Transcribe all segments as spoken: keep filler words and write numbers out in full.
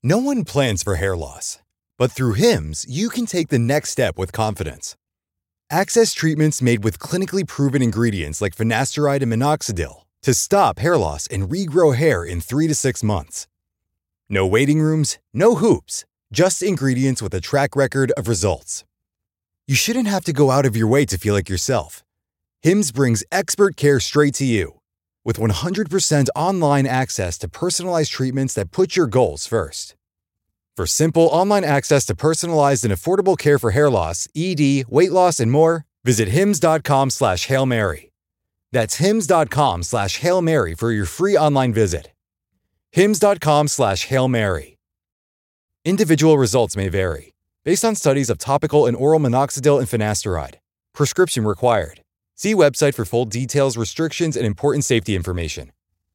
No one plans for hair loss, but through Hims, you can take the next step with confidence. Access treatments made with clinically proven ingredients like finasteride and minoxidil to stop hair loss and regrow hair in three to six months. No waiting rooms, no hoops, just ingredients with a track record of results. You shouldn't have to go out of your way to feel like yourself. Hims brings expert care straight to you. With one hundred percent online access to personalized treatments that put your goals first. For simple online access to personalized and affordable care for hair loss, E D, weight loss, and more, visit hims.com slash Hail Mary. That's hims.com slash Hail Mary for your free online visit. hims.com slash Hail Mary. Individual results may vary, based on studies of topical and oral minoxidil and finasteride. Prescription required. See website for full details, restrictions, and important safety information.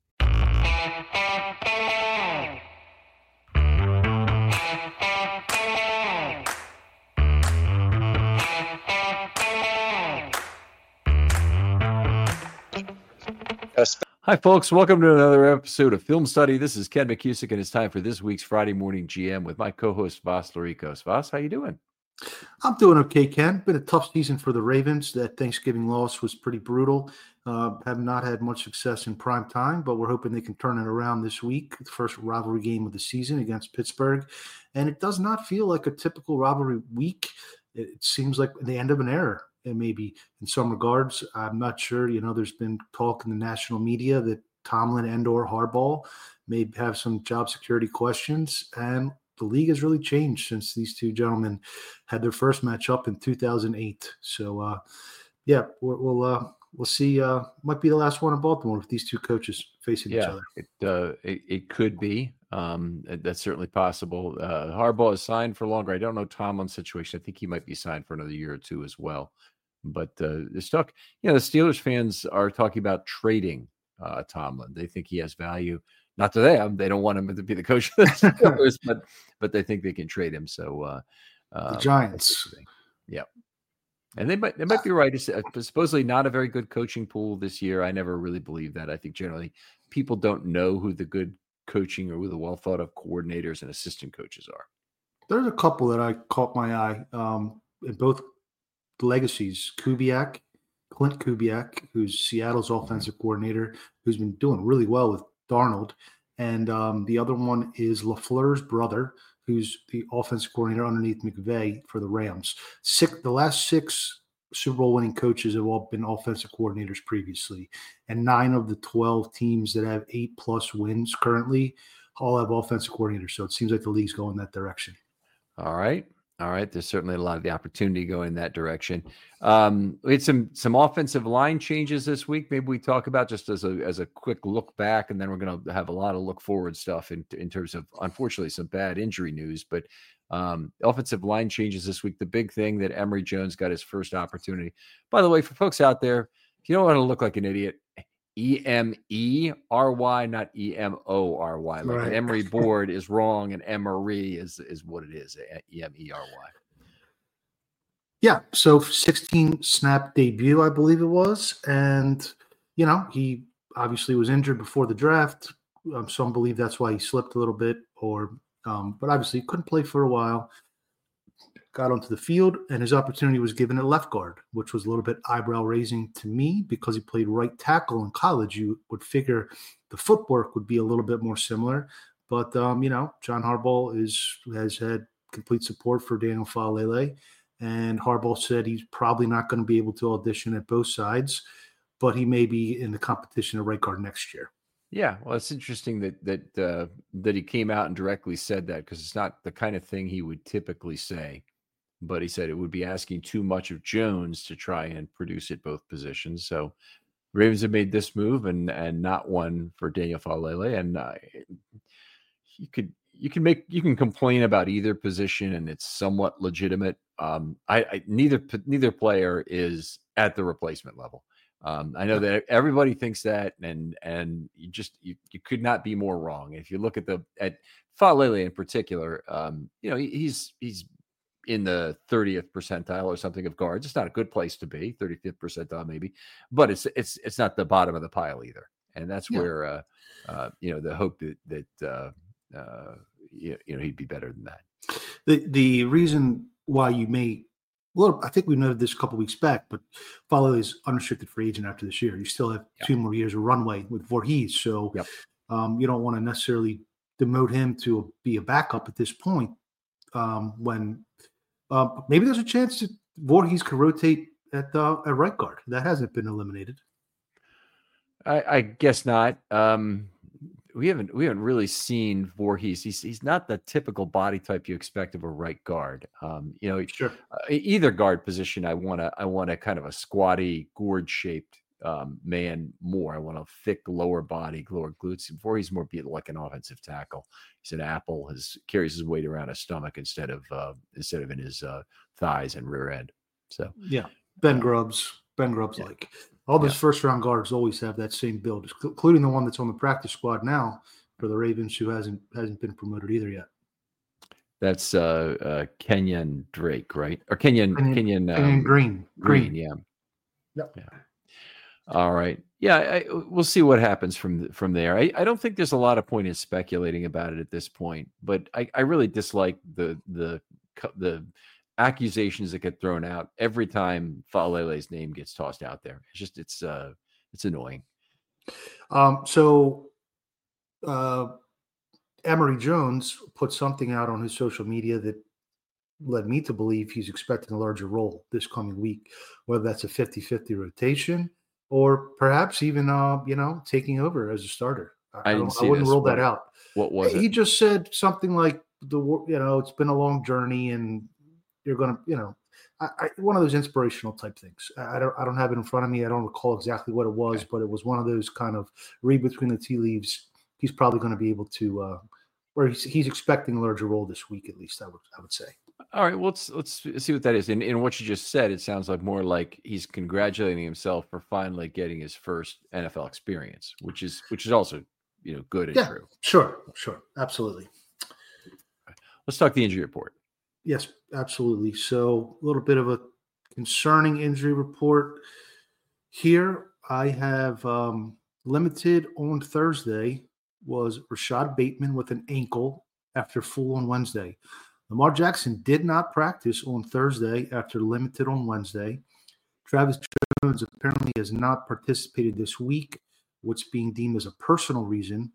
Hi, folks. Welcome to another episode of Film Study. This is Ken McCusick, and it's time for this week's Friday Morning G M with my co-host, Vas Laricos. Vas, how you doing? I'm doing okay, Ken. Been a tough season for the Ravens. That Thanksgiving loss was pretty brutal. Uh, have not had much success in prime time, but we're hoping they can turn it around this week. The first rivalry game of the season against Pittsburgh. And it does not feel like a typical rivalry week. It seems like the end of an era, and maybe in some regards. I'm not sure. You know, there's been talk in the national media that Tomlin and or Harbaugh may have some job security questions. And the league has really changed since these two gentlemen had their first match up in two thousand eight. So, uh, yeah, we'll we'll, uh, we'll see. Uh, might be the last one in Baltimore with these two coaches facing yeah, each other. It, uh, it it could be. Um, that's certainly possible. Uh, Harbaugh is signed for longer. I don't know Tomlin's situation. I think he might be signed for another year or two as well. But uh, the stuck, you know, the Steelers fans are talking about trading uh, Tomlin. They think he has value. Not to them; they don't want him to be the coach of the Steelers, but but they think they can trade him. So uh, the um, Giants, yeah, and they might they might be right. It's uh, supposedly not a very good coaching pool this year. I never really believe that. I think generally people don't know who the good coaching or who the well thought of coordinators and assistant coaches are. There's a couple that I caught my eye um, in both legacies. Kubiak, Clint Kubiak, who's Seattle's offensive coordinator, who's been doing really well with Darnold. And um, the other one is LaFleur's brother, who's the offensive coordinator underneath McVay for the Rams. Six, the last six Super Bowl winning coaches have all been offensive coordinators previously. And nine of the twelve teams that have eight plus wins currently all have offensive coordinators. So it seems like the league's going that direction. All right. All right. There's certainly a lot of the opportunity going in that direction. Um, we had some some offensive line changes this week. Maybe we talk about just as a as a quick look back, and then we're going to have a lot of look forward stuff in, in terms of, unfortunately, some bad injury news. But um, offensive line changes this week. The big thing that Emory Jones got his first opportunity. By the way, for folks out there, if you don't want to look like an idiot, E M E R Y, not E M O R Y. Like Right. an Emory board is wrong and Emory is is what it is, E M E R Y. Yeah, so sixteen snap debut, I believe it was. And, you know, he obviously was injured before the draft. Um, some believe that's why he slipped a little bit. or um, But obviously he couldn't play for a while. Got onto the field, and his opportunity was given at left guard, which was a little bit eyebrow-raising to me because he played right tackle in college. You would figure the footwork would be a little bit more similar. But, um, you know, John Harbaugh is has had complete support for Daniel Faalele, and Harbaugh said he's probably not going to be able to audition at both sides, but he may be in the competition at right guard next year. Yeah, well, it's interesting that that uh, that he came out and directly said that, because it's not the kind of thing he would typically say. But he said it would be asking too much of Jones to try and produce at both positions. So Ravens have made this move and and not one for Daniel Faalele. And uh, you could you can make you can complain about either position, and it's somewhat legitimate. Um, I, I neither neither player is at the replacement level. Um, I know that everybody thinks that, and and you just you, you could not be more wrong. If you look at the at Faalele in particular, um, you know he, he's he's in the thirtieth percentile or something of guards. It's not a good place to be, thirty-fifth percentile maybe, but it's it's it's not the bottom of the pile either. And that's Yeah. where uh, uh, you know the hope that that uh, uh, you know, he'd be better than that. The the reason why you may, well, I think we noted this a couple weeks back, but Follow is unrestricted free agent after this year. You still have yep. two more years of runway with Voorhees, so yep. um, you don't want to necessarily demote him to be a backup at this point. Um, when uh, maybe there's a chance that Voorhees could rotate at uh, at right guard. That hasn't been eliminated. I, I guess not. Um, we haven't we haven't really seen Voorhees. He's he's not the typical body type you expect of a right guard. Um, you know, sure. uh, either guard position, I want to I want a kind of a squatty, gourd shaped um, man more. I want a thick lower body, lower glutes. Voorhees more be like an offensive tackle. He's an apple. His carries his weight around his stomach instead of uh, instead of in his uh, thighs and rear end. So yeah, Ben uh, Grubbs, Ben Grubbs yeah. like. All those yeah. first-round guards always have that same build, including the one that's on the practice squad now for the Ravens, who hasn't hasn't been promoted either yet. That's uh, uh, Kenyon Drake, right? Or Kenyon Kenyon, Kenyon, um, Kenyon Green. Green, yeah. Yep. Yeah. All right. Yeah, I, we'll see what happens from from there. I, I don't think there's a lot of point in speculating about it at this point, but I, I really dislike the the the. accusations that get thrown out every time Faalele's name gets tossed out there. It's just, it's, uh, it's annoying. Um, so, uh, Emory Jones put something out on his social media that led me to believe he's expecting a larger role this coming week, whether that's a fifty-fifty rotation or perhaps even, uh, you know, taking over as a starter. I, I, I, didn't see I wouldn't this. rule what, that out. What was he it? He just said something like, the you know, it's been a long journey and you're going to, you know, I, I, one of those inspirational type things. I don't, I don't have it in front of me. I don't recall exactly what it was, okay. but it was one of those kind of read between the tea leaves. He's probably going to be able to, uh, or he's, he's expecting a larger role this week, at least I would, I would say. All right. Well, let's, let's see what that is. And in what you just said, it sounds like more like he's congratulating himself for finally getting his first N F L experience, which is, which is also, you know, good and yeah, true. Sure. Sure. Absolutely. Let's talk the injury report. Yes, absolutely. So a little bit of a concerning injury report here. I have um, limited on Thursday was Rashad Bateman with an ankle after full on Wednesday. Lamar Jackson did not practice on Thursday after limited on Wednesday. Travis Jones apparently has not participated this week, what's being deemed as a personal reason.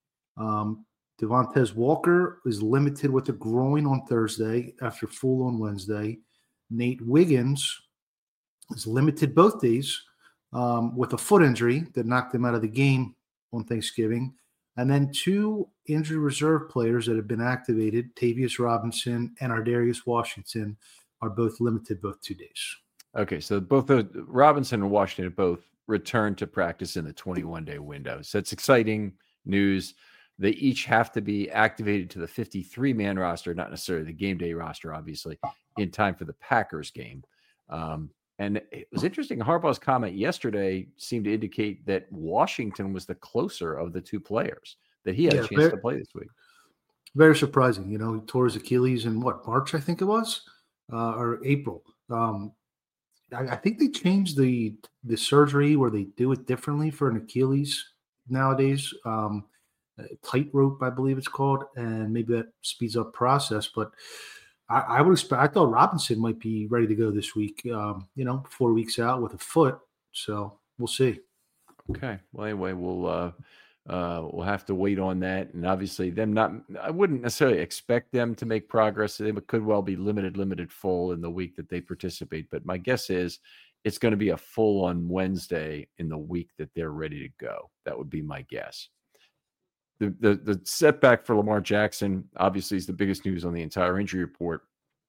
Um, Devontae Walker is limited with a groin on Thursday after full on Wednesday. Nate Wiggins is limited both days um, with a foot injury that knocked him out of the game on Thanksgiving. And then two injury reserve players that have been activated, Tavius Robinson and Ardarius Washington, are both limited both two days. Okay, so both the Robinson and Washington both returned to practice in the twenty-one day window. So that's exciting news. They each have to be activated to the fifty-three man roster, not necessarily the game day roster, obviously, in time for the Packers game. Um, and it was interesting. Harbaugh's comment yesterday seemed to indicate that Washington was the closer of the two players, that he had yeah, a chance very, to play this week. Very surprising. You know, he tore his Achilles in what, March, I think it was, uh, or April. Um, I, I think they changed the the surgery where they do it differently for an Achilles nowadays. Um, tightrope, I believe it's called, and maybe that speeds up process. But I, I would expect. I thought Robinson might be ready to go this week. Um, you know, four weeks out with a foot, so we'll see. Okay. Well, anyway, we'll uh, uh, we'll have to wait on that, and obviously, them not. I wouldn't necessarily expect them to make progress. They could well be limited, limited full in the week that they participate. But my guess is it's going to be a full on Wednesday in the week that they're ready to go. That would be my guess. The, the the setback for Lamar Jackson obviously is the biggest news on the entire injury report.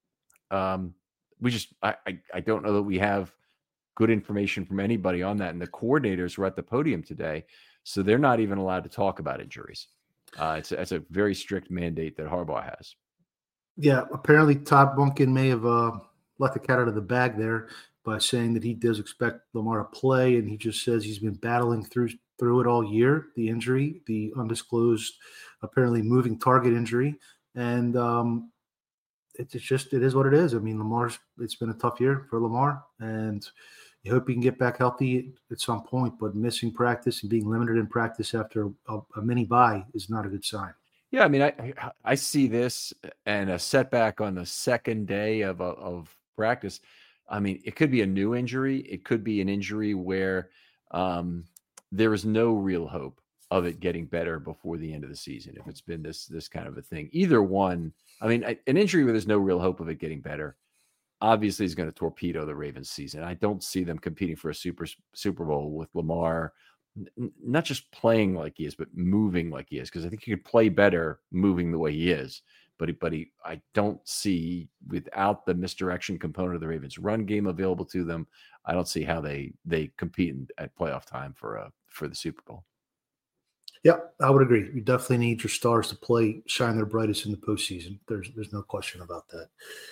Um, we just I, I I don't know that we have good information from anybody on that, and the coordinators were at the podium today, so they're not even allowed to talk about injuries. Uh, it's a, it's a very strict mandate that Harbaugh has. Yeah, apparently Todd Monken may have uh, let the cat out of the bag there by saying that he does expect Lamar to play, and he just says he's been battling through. through it all year, the injury, the undisclosed, apparently moving target injury. And um, it's just, it is what it is. I mean, Lamar's, it's been a tough year for Lamar, and you hope he can get back healthy at some point, but missing practice and being limited in practice after a, a mini bye is not a good sign. Yeah, I mean, I I see this and a setback on the second day of a, of practice. I mean, it could be a new injury. It could be an injury where um, there is no real hope of it getting better before the end of the season. If it's been this this kind of a thing, either one. I mean, I- an injury where there's no real hope of it getting better, obviously is going to torpedo the Ravens season. I don't see them competing for a super Super Bowl with Lamar, n- not just playing like he is, but moving like he is. Because I think you could play better moving the way he is. But he, but he, I don't see without the misdirection component of the Ravens' run game available to them. I don't see how they they compete in, at playoff time for a for the Super Bowl. Yep, I would agree. You definitely need your stars to play, shine their brightest in the postseason. There's there's no question about that.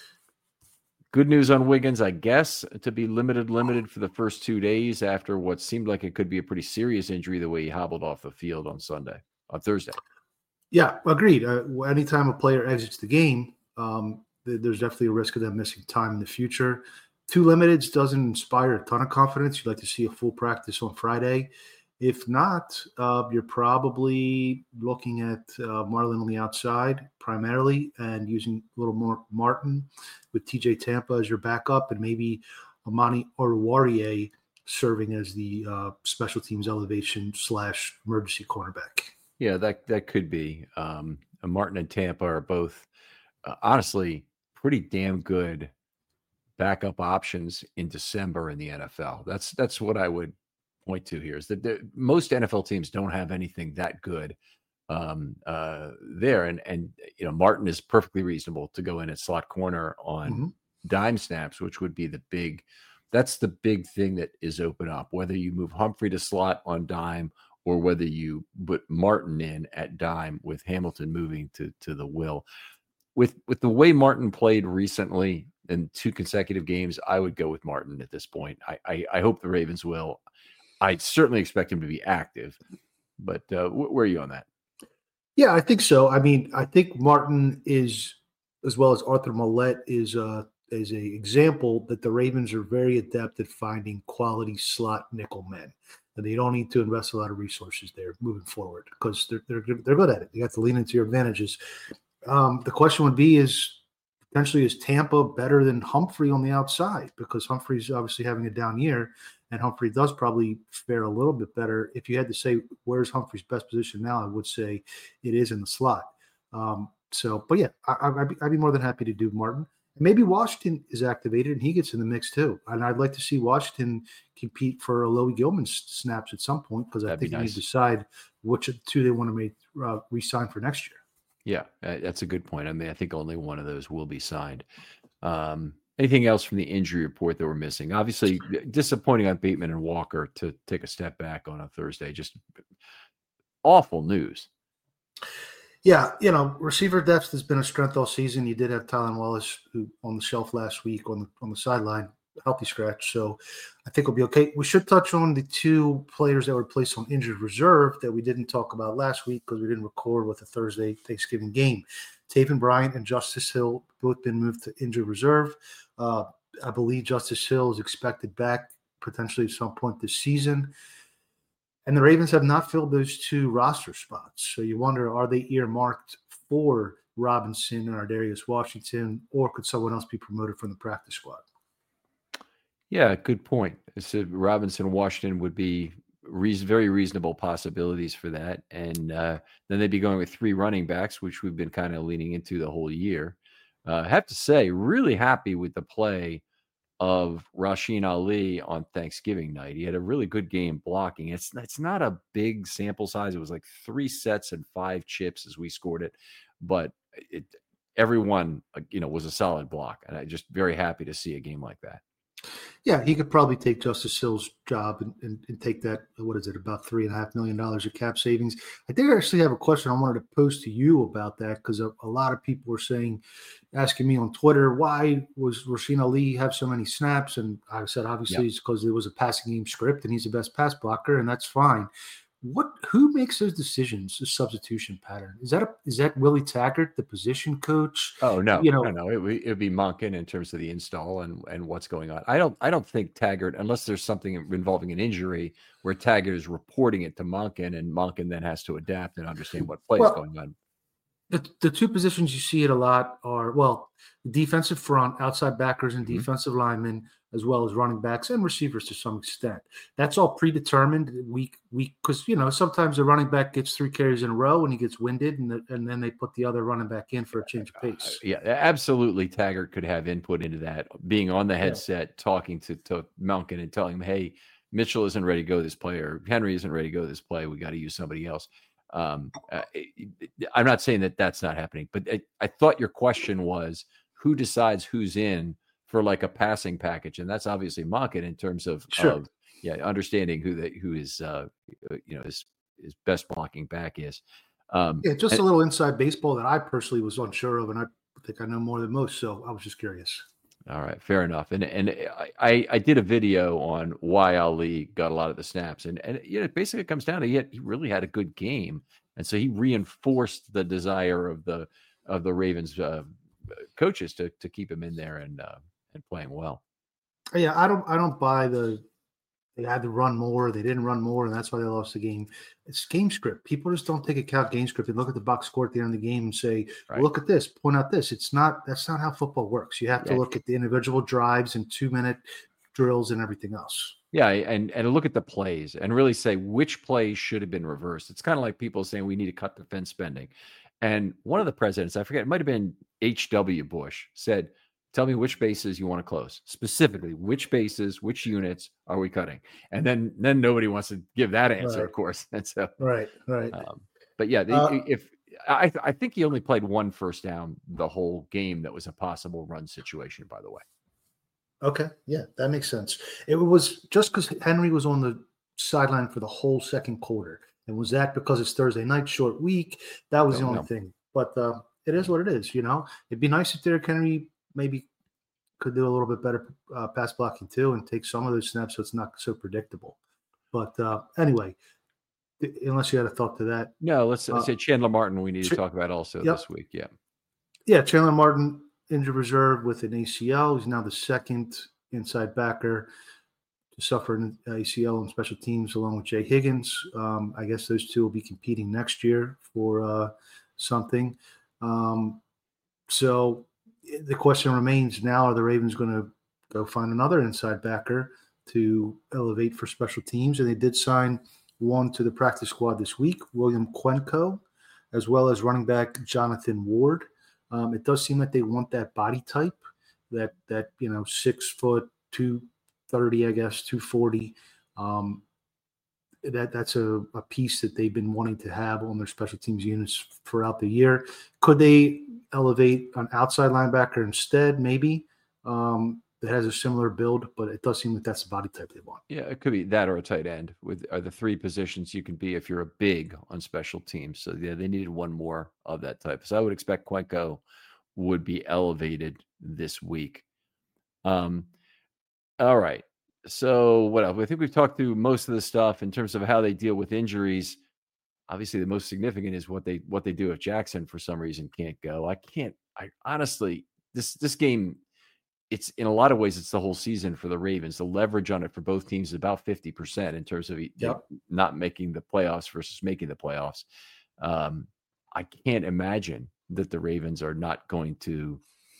Good news on Wiggins, I guess, to be limited, limited for the first two days after what seemed like it could be a pretty serious injury the way he hobbled off the field on Sunday, on Thursday. Yeah, agreed. Uh, anytime a player exits the game, um, th- there's definitely a risk of them missing time in the future. Two limiteds doesn't inspire a ton of confidence. You'd like to see a full practice on Friday. If not, uh, you're probably looking at uh, Marlon on the outside primarily and using a little more Martin with T J Tampa as your backup and maybe Amani Oruwariye serving as the uh, special teams elevation slash emergency cornerback. Yeah, that that could be. Um, Martin and Tampa are both, uh, honestly, pretty damn good backup options in December in the N F L. That's that's what I would point to here is that the, most N F L teams don't have anything that good um, uh, there, and and you know Martin is perfectly reasonable to go in at slot corner on mm-hmm. dime snaps, which would be the big. That's the big thing that is open up. Whether you move Humphrey to slot on dime or whether you put Martin in at dime with Hamilton moving to to the will. With with the way Martin played recently in two consecutive games, I would go with Martin at this point. I I, I hope the Ravens will. I certainly expect him to be active, but uh, wh- where are you on that? Yeah, I think so. I mean, I think Martin is, as well as Arthur Millette, is uh, is a example that the Ravens are very adept at finding quality slot nickel men, and they don't need to invest a lot of resources there moving forward because they're they're they're good at it. You have to lean into your advantages. Um, the question would be: Is potentially is Tampa better than Humphrey on the outside? Because Humphrey's obviously having a down year, and Humphrey does probably fare a little bit better. If you had to say where's Humphrey's best position now, I would say it is in the slot. Um, so, but yeah, I, I'd, be, I'd be more than happy to do Martin. Maybe Washington is activated and he gets in the mix too. And I'd like to see Washington compete for Alohi Gilman snaps at some point because I That'd think be they nice. need to decide which two they want to make uh, re-sign for next year. Yeah, that's a good point. I mean, I think only one of those will be signed. Um, anything else from the injury report that we're missing? Obviously, disappointing on Bateman and Walker to take a step back on a Thursday. Just awful news. Yeah, you know, receiver depth has been a strength all season. You did have Tylan Wallace who on the shelf last week on the on the sideline, healthy scratch. So I think we'll be okay. We should touch on the two players that were placed on injured reserve that we didn't talk about last week because we didn't record with the Thursday Thanksgiving game. Taven Bryant and Justice Hill both been moved to injured reserve. Uh, I believe Justice Hill is expected back potentially at some point this season. And the Ravens have not filled those two roster spots. So you wonder, are they earmarked for Robinson and Ardarius Washington, or could someone else be promoted from the practice squad? Yeah, good point. So Robinson, Washington would be reason, very reasonable possibilities for that. And uh, then they'd be going with three running backs, which we've been kind of leaning into the whole year. Uh, I have to say, really happy with the play of Rasheen Ali on Thanksgiving night. He had a really good game blocking. It's it's not a big sample size. It was like three sets and five chips as we scored it, but it, everyone, you know, was a solid block. And I'm just very happy to see a game like that. Yeah, he could probably take Justice Hill's job and, and, and take that, what is it, about three and a half million dollars of cap savings. I did actually have a question I wanted to pose to you about that because a, a lot of people were saying, asking me on Twitter, why was Rasheen Ali have so many snaps? And I said, obviously, yep. It's because there was a passing game script and he's the best pass blocker, and that's fine. What? Who makes those decisions? The substitution pattern is that a, is that Willie Taggart, the position coach? Oh no, you know, no, no. It would it would be Monken in terms of the install and and what's going on. I don't I don't think Taggart, unless there's something involving an injury where Taggart is reporting it to Monken and Monken then has to adapt and understand what play well, is going on. The, the two positions you see it a lot are, well, defensive front, outside backers and Mhm. defensive linemen, as well as running backs and receivers to some extent. That's all predetermined week week because you know sometimes the running back gets three carries in a row and he gets winded, and the, and then they put the other running back in for a change of Uh, pace. yeah, absolutely. Taggart could have input into that, being on the headset, talking to, to Malkin and telling him, hey, Mitchell isn't ready to go this play, or Henry isn't ready to go this play. We got to use somebody else. Um, uh, I'm not saying that that's not happening, but I, I thought your question was who decides who's in for like a passing package, and that's obviously Malkin in terms of, Sure. of yeah, understanding who that who is uh, you know his his best blocking back is. Um, Yeah, just and, a little inside baseball that I personally was unsure of, and I think I know more than most, so I was just curious. All right, fair enough. And and I I did a video on why Ali got a lot of the snaps, and and you know basically it comes down to he had, he really had a good game, and so he reinforced the desire of the of the Ravens uh, coaches to to keep him in there and uh, and playing well. Yeah, I don't I don't buy the they had to run more, they didn't run more, and that's why they lost the game. It's game script. People just don't take account game script. They look at the box score at the end of the game and say, Right. well, look at this, point out this. It's not that's not how football works. You have to Yeah. look at the individual drives and two minute drills and everything else. Yeah, and and look at the plays and really say which plays should have been reversed. It's kind of like people saying we need to cut defense spending. And one of the presidents, I forget, it might have been H W Bush, said, tell me which bases you want to close. Specifically, which bases, which units are we cutting? And then then nobody wants to give that answer, Right. of course. And so, Right, right. um, but yeah, they, Uh, if I I think he only played one first down the whole game that was a possible run situation, by the way. Okay, yeah, that makes sense. It was just because Henry was on the sideline for the whole second quarter, and was that because it's Thursday night, short week? That was Don't the only know. thing. But uh, it is what it is. You know, it'd be nice if Derrick Henry maybe could do a little bit better uh, pass blocking too, and take some of those snaps so it's not so predictable. But uh, anyway, th- unless you had a thought to that, No, let's, let's Uh, say Chandler Martin we need to Ch- talk about also yep. this week. Yeah. yeah, Chandler Martin injured reserve with an A C L. He's now the second inside backer to suffer an A C L on special teams, along with Jay Higgins. Um, I guess those two will be competing next year for uh, something. Um, so the question remains now: are the Ravens going to go find another inside backer to elevate for special teams? And they did sign one to the practice squad this week, William Quenco, as well as running back Jonathan Ward. Um, it does seem like they want that body type, that that you know six foot two thirty, I guess two forty. Um, that that's a, a piece that they've been wanting to have on their special teams units throughout the year. Could they elevate an outside linebacker instead? Maybe um, that has a similar build, but it does seem like that's the body type they want. Yeah, it could be that or a tight end with are the three positions you can be if you're a big on special teams. So yeah, they needed one more of that type. So I would expect Quenco would be elevated this week. Um, all right. So what else? I think we've talked through most of the stuff in terms of how they deal with injuries. Obviously, the most significant is what they what they do if Jackson for some reason can't go. I can't. I honestly this this game. It's in a lot of ways, it's the whole season for the Ravens. The leverage on it for both teams is about fifty percent in terms of Yep. not making the playoffs versus making the playoffs. Um, I can't imagine that the Ravens are not going to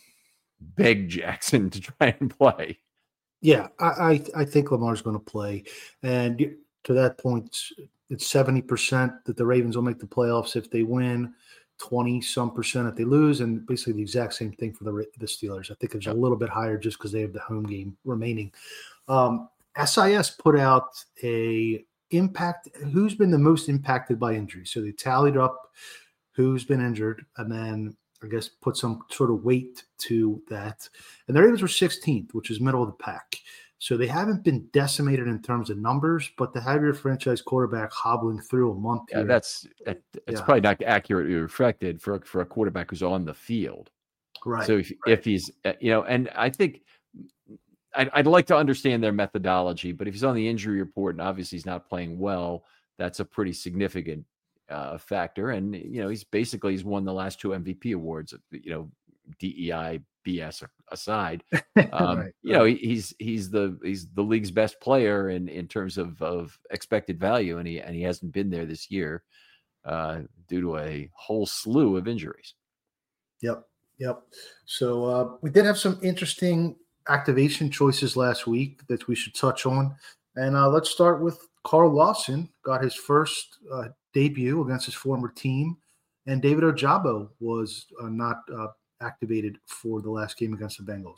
beg Jackson to try and play. Yeah, I I, I think Lamar's going to play, and to that point, it's seventy percent that the Ravens will make the playoffs if they win. twenty some percent if they lose, and basically the exact same thing for the the Steelers. I think it's Yep. a little bit higher just because they have the home game remaining. Um, S I S put out a impact. Who's been the most impacted by injury? So they tallied up who's been injured, and then I guess put some sort of weight to that. And the Ravens were sixteenth, which is middle of the pack. So they haven't been decimated in terms of numbers, but to have your franchise quarterback hobbling through a month, Yeah, here, that's that, it's Yeah. probably not accurately reflected for for a quarterback who's on the field. right. So if right. if he's uh, you know, and I think I'd, I'd like to understand their methodology, but if he's on the injury report and obviously he's not playing well, that's a pretty significant uh, factor. And you know, he's basically he's won the last two M V P awards. You know, D E I B S aside, um, Right, you know, he, he's he's the he's the league's best player in in terms of of expected value, and he and he hasn't been there this year. uh, due to a whole slew of injuries. Yep. Yep. So uh, we did have some interesting activation choices last week that we should touch on. And uh, let's start with Carl Lawson, got his first uh, debut against his former team. And David Ojabo was uh, not uh, activated for the last game against the Bengals.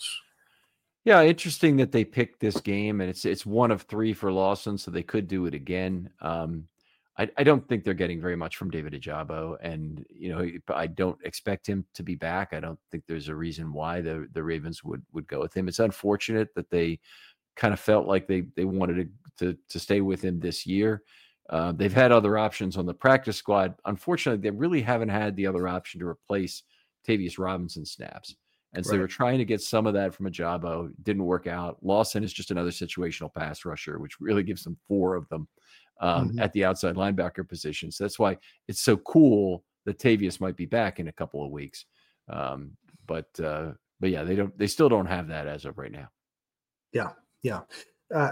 Yeah, interesting that they picked this game, and it's it's one of three for Lawson, so they could do it again. Um, I, I don't think they're getting very much from David Ojabo, and you know I don't expect him to be back. I don't think there's a reason why the the Ravens would would go with him. It's unfortunate that they kind of felt like they they wanted to to, to stay with him this year. Uh, they've had other options on the practice squad. Unfortunately, they really haven't had the other option to replace Tavius Robinson snaps. And so right. they were trying to get some of that from Ojabo. Didn't work out. Lawson is just another situational pass rusher, which really gives them four of them um, mm-hmm. at the outside linebacker position. So that's why it's so cool that Tavius might be back in a couple of weeks. Um, but uh, but yeah, they don't. They still don't have that as of right now. Yeah, yeah. Uh,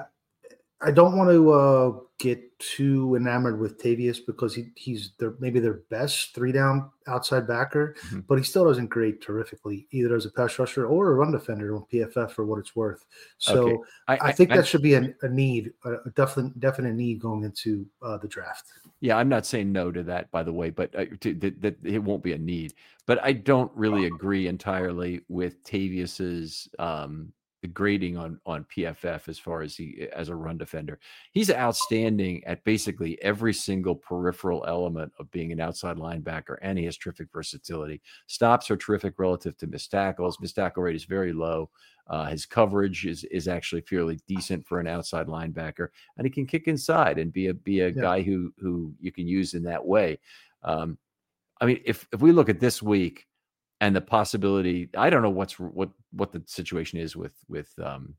I don't want to uh, get too enamored with Tavius because he, he's their, maybe their best three-down outside backer, mm-hmm. but he still doesn't grade terrifically either as a pass rusher or a run defender on P F F for what it's worth. So okay. I, I, I think I, that should be a, a need, a definite definite need going into uh, the draft. Yeah, I'm not saying no to that, by the way, but uh, to, that, that it won't be a need. But I don't really agree entirely with Tavius's um, the grading on on P F F as far as he as a run defender. He's outstanding at basically every single peripheral element of being an outside linebacker, and he has terrific versatility. Stops are terrific relative to missed tackles. Missed tackle rate is very low. Uh, his coverage is is actually fairly decent for an outside linebacker, and he can kick inside and be a be a yeah. guy who who you can use in that way. Um, I mean, if if we look at this week. And the possibility, I don't know what's what what the situation is with with um,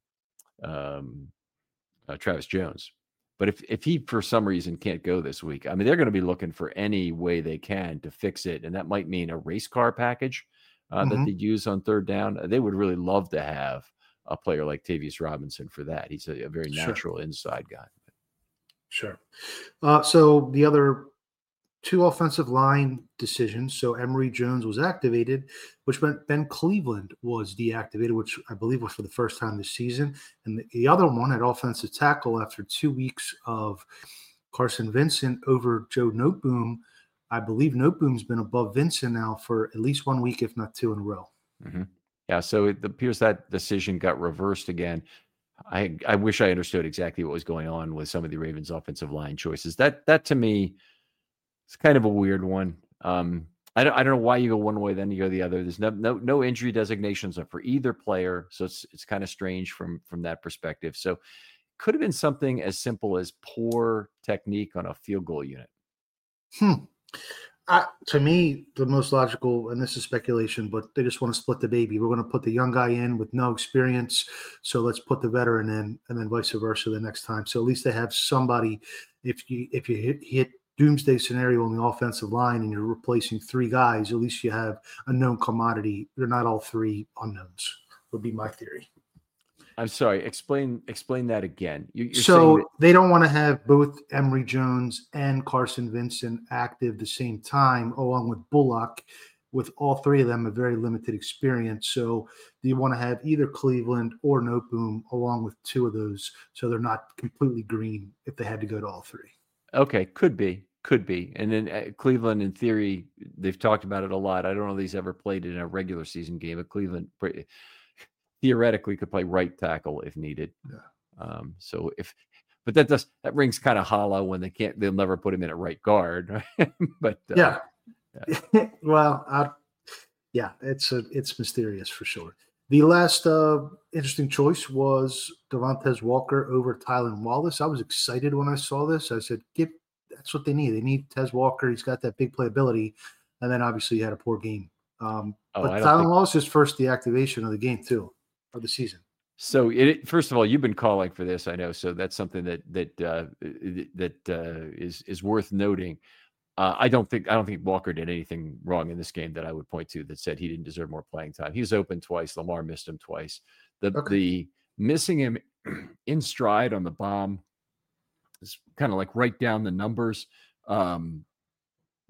um, uh, Travis Jones, but if if he for some reason can't go this week, I mean they're going to be looking for any way they can to fix it, and that might mean a race car package uh, mm-hmm. that they use on third down. They would really love to have a player like Tavius Robinson for that. He's a, a very natural sure. inside guy. Sure. Uh, so the other. Two offensive line decisions. So Emory Jones was activated, which meant Ben Cleveland was deactivated, which I believe was for the first time this season. And the, the other one at offensive tackle after two weeks of Carson Vincent over Joe Noteboom. I believe Noteboom's been above Vincent now for at least one week, if not two in a row. Mm-hmm. Yeah, so it appears that decision got reversed again. I I wish I understood exactly what was going on with some of the Ravens' offensive line choices. That that to me, it's kind of a weird one. Um, I don't I don't know why you go one way, then you go the other. There's no no no injury designations for either player, so it's it's kind of strange from from that perspective. So, could have been something as simple as poor technique on a field goal unit. Hmm. Uh, to me, the most logical, and this is speculation, but they just want to split the baby. We're going to put the young guy in with no experience, so let's put the veteran in, and then vice versa the next time. So at least they have somebody. If you if you hit, hit doomsday scenario on the offensive line and you're replacing three guys, at least you have a known commodity. They're not all three unknowns, would be my theory. I'm sorry. Explain explain that again. You, you're so that- they don't want to have both Emory Jones and Carson Vincent active the same time, along with Bullock, with all three of them a very limited experience. So you want to have either Cleveland or Noteboom along with two of those, so they're not completely green if they had to go to all three. Okay, could be, could be. And then uh, Cleveland, in theory, they've talked about it a lot. I don't know if he's ever played in a regular season game, but Cleveland theoretically could play right tackle if needed. Yeah. Um, so if, but that does that rings kind of hollow when they can't. They'll never put him in at right guard. but uh, yeah, yeah. well, I, yeah, it's a it's mysterious for sure. The last uh, interesting choice was Devontae Walker over Tylan Wallace. I was excited when I saw this. I said, "Give that's what they need. They need Tez Walker. He's got that big playability." And then obviously he had a poor game. Um, oh, but Tylan think... Wallace's first deactivation of the game too, of the season. So, it, first of all, you've been calling for this, I know. So that's something that that uh, that uh, is is worth noting. Uh, I don't think I don't think Walker did anything wrong in this game that I would point to that said he didn't deserve more playing time. He was open twice. Lamar missed him twice. The okay. the missing him in stride on the bomb is kind of like write down the numbers. Um,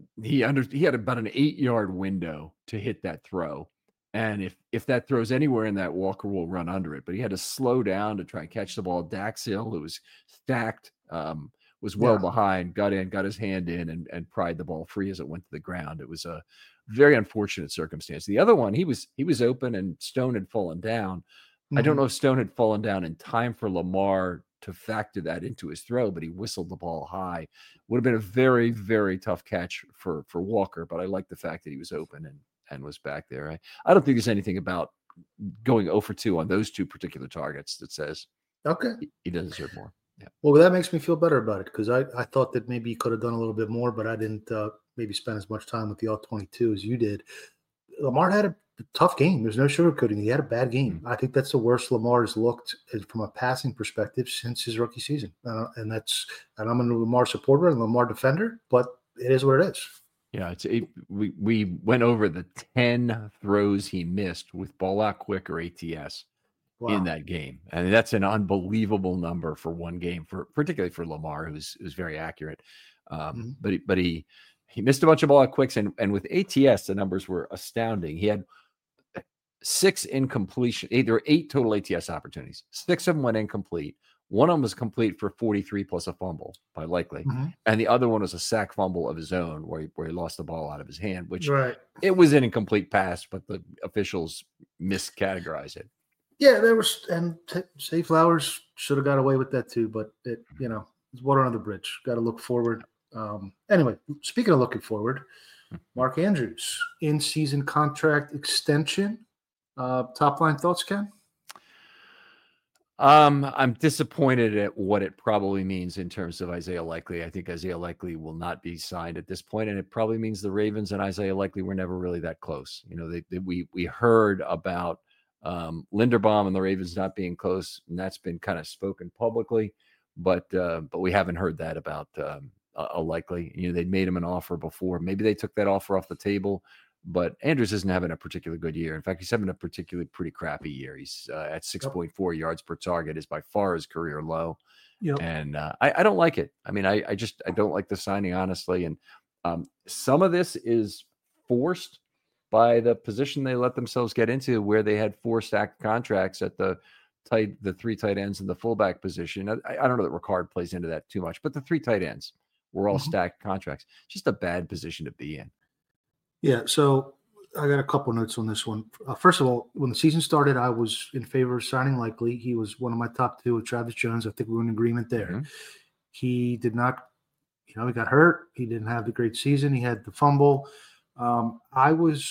he under he had about an eight yard window to hit that throw. And if if that throws anywhere in that, Walker will run under it. But he had to slow down to try and catch the ball. Dax Hill, who was stacked, um, was well yeah. behind, got in, got his hand in, and, and pried the ball free as it went to the ground. It was a very unfortunate circumstance. The other one, he was he was open and Stone had fallen down. Mm-hmm. I don't know if Stone had fallen down in time for Lamar to factor that into his throw, but he whistled the ball high. Would have been a very, very tough catch for for Walker, but I like the fact that he was open and and was back there. I, I don't think there's anything about going oh for two on those two particular targets that says okay he, he doesn't deserve more. Yeah. Well, that makes me feel better about it because I, I thought that maybe he could have done a little bit more, but I didn't uh, maybe spend as much time with the all twenty-two as you did. Lamar had a tough game. There's no sugarcoating. He had a bad game. Mm-hmm. I think that's the worst Lamar has looked from a passing perspective since his rookie season. Uh, and that's and I'm a Lamar supporter and Lamar defender, but it is what it is. Yeah, it's it, we we went over the ten throws he missed with ball out quick or A T S wow. in that game, and that's an unbelievable number for one game, for particularly for Lamar, who's who's very accurate. Um, mm-hmm. But he, but he he missed a bunch of ball out quicks, and and with A T S the numbers were astounding. He had six incompletion. Eight, there were eight total A T S opportunities. Six of them went incomplete. One of them was complete for forty-three plus a fumble by Likely. Mm-hmm. And the other one was a sack fumble of his own where he, where he lost the ball out of his hand, which right. it was an incomplete pass, but the officials miscategorized it. Yeah, there was, and t- Zay Flowers should have got away with that too, but it, you know, it's water under the bridge. Got to look forward. Um, anyway, speaking of looking forward, Mark Andrews, in-season contract extension. Uh, top line thoughts, Ken? Um, I'm disappointed at what it probably means in terms of Isaiah Likely. I think Isaiah Likely will not be signed at this point, and it probably means the Ravens and Isaiah Likely were never really that close. You know, they, they we we heard about um, Linderbaum and the Ravens not being close, and that's been kind of spoken publicly, but uh, but we haven't heard that about um, a, a Likely. You know, they'd made him an offer before. Maybe they took that offer off the table. But Andrews isn't having a particularly good year. In fact, he's having a particularly pretty crappy year. He's uh, at six point four yep. yards per target, is by far his career low. Yep. And uh, I, I don't like it. I mean, I, I just I don't like the signing, honestly. And um, some of this is forced by the position they let themselves get into, where they had four stacked contracts at the tight, the three tight ends and the fullback position. I, I don't know that Ricard plays into that too much, but the three tight ends were all mm-hmm. stacked contracts. Just a bad position to be in. Yeah, so I got a couple notes on this one. Uh, first of all, when the season started, I was in favor of signing Likely. He was one of my top two with Travis Jones. I think we were in agreement there. Mm-hmm. He did not, you know, he got hurt. He didn't have the great season. He had the fumble. Um, I was,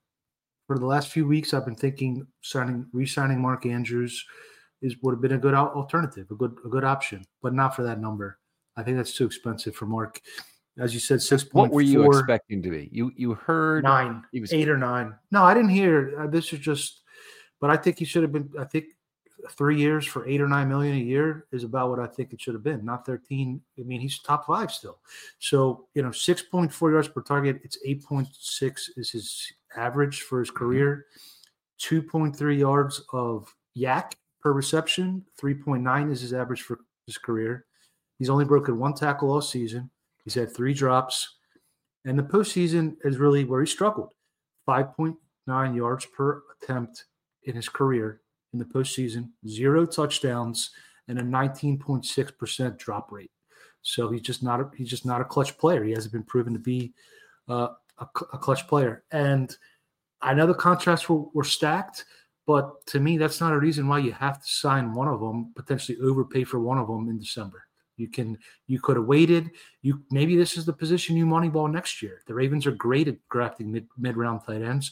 for the last few weeks, I've been thinking signing, re-signing Mark Andrews is would have been a good alternative, a good, a good option, but not for that number. I think that's too expensive for Mark. As you said, six point four. What were you expecting to be? You you heard nine, he was eight or nine. No, I didn't hear. Uh, this is just, but I think he should have been. I think three years for eight or nine million a year is about what I think it should have been. Not thirteen. I mean, he's top five still. So you know, six point four yards per target. It's eight point six is his average for his career. Two point three yards of yak per reception. Three point nine is his average for his career. He's only broken one tackle all season. He's had three drops, and the postseason is really where he struggled. five point nine yards per attempt in his career in the postseason, zero touchdowns, and a nineteen point six percent drop rate. So he's just not a, he's just not a clutch player. He hasn't been proven to be uh, a, a clutch player. And I know the contracts were, were stacked, but to me, that's not a reason why you have to sign one of them, potentially overpay for one of them in December. You can, you could have waited. You maybe this is the position you moneyball next year. The Ravens are great at drafting mid mid round tight ends.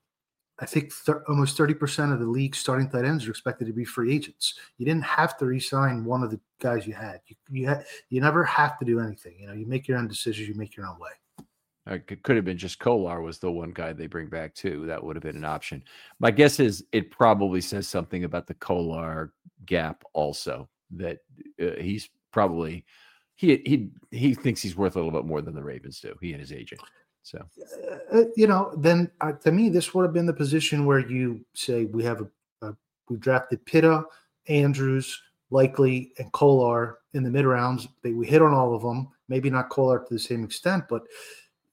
I think th- almost thirty percent of the league's starting tight ends are expected to be free agents. You didn't have to re-sign one of the guys you had. You you, had, you never have to do anything. You know, you make your own decisions. You make your own way. It could have been just Kolar was the one guy they bring back too. That would have been an option. My guess is it probably says something about the Kolar gap also, that uh, he's probably he he he thinks he's worth a little bit more than the Ravens do. He and his agent. So uh, you know, then uh, to me, this would have been the position where you say we have a, a we drafted Pitta, Andrews, Likely, and Kolar in the mid rounds. They, we hit on all of them. Maybe not Kolar to the same extent, but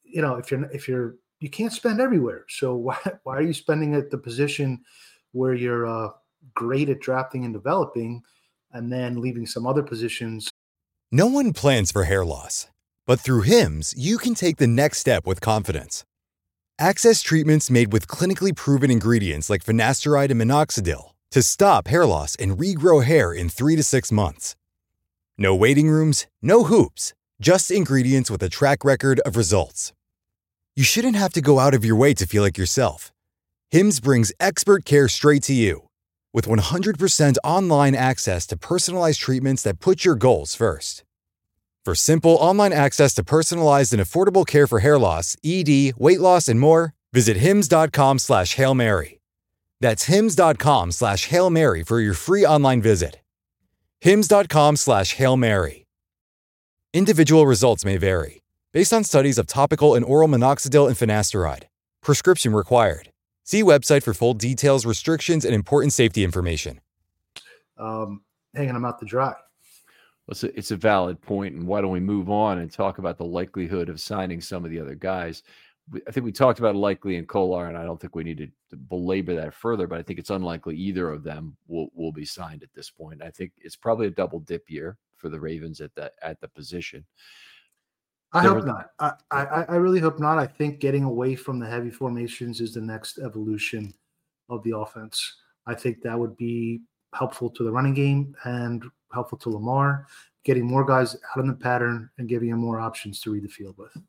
you know, if you're if you're you can't spend everywhere. So why why are you spending at the position where you're uh, great at drafting and developing, and then leaving some other positions? No one plans for hair loss, but through Hims, you can take the next step with confidence. Access treatments made with clinically proven ingredients like finasteride and minoxidil to stop hair loss and regrow hair in three to six months. No waiting rooms, no hoops, just ingredients with a track record of results. You shouldn't have to go out of your way to feel like yourself. Hims brings expert care straight to you. With one hundred percent online access to personalized treatments that put your goals first. For simple online access to personalized and affordable care for hair loss, E D, weight loss, and more, visit hims.com slash Hail Mary. That's hims.com slash Hail Mary for your free online visit. hims.com slash Hail Mary. Individual results may vary, based on studies of topical and oral minoxidil and finasteride. Prescription required. See website for full details, restrictions, and important safety information. Um, hanging them out to dry. Well, it's, a, it's a valid point, and why don't we move on and talk about the likelihood of signing some of the other guys? I think we talked about Likely and Kolar, and I don't think we need to, to belabor that further, but I think it's unlikely either of them will, will be signed at this point. I think it's probably a double dip year for the Ravens at the, at the position. I hope not. I, I, I really hope not. I think getting away from the heavy formations is the next evolution of the offense. I think that would be helpful to the running game and helpful to Lamar, getting more guys out in the pattern and giving him more options to read the field with.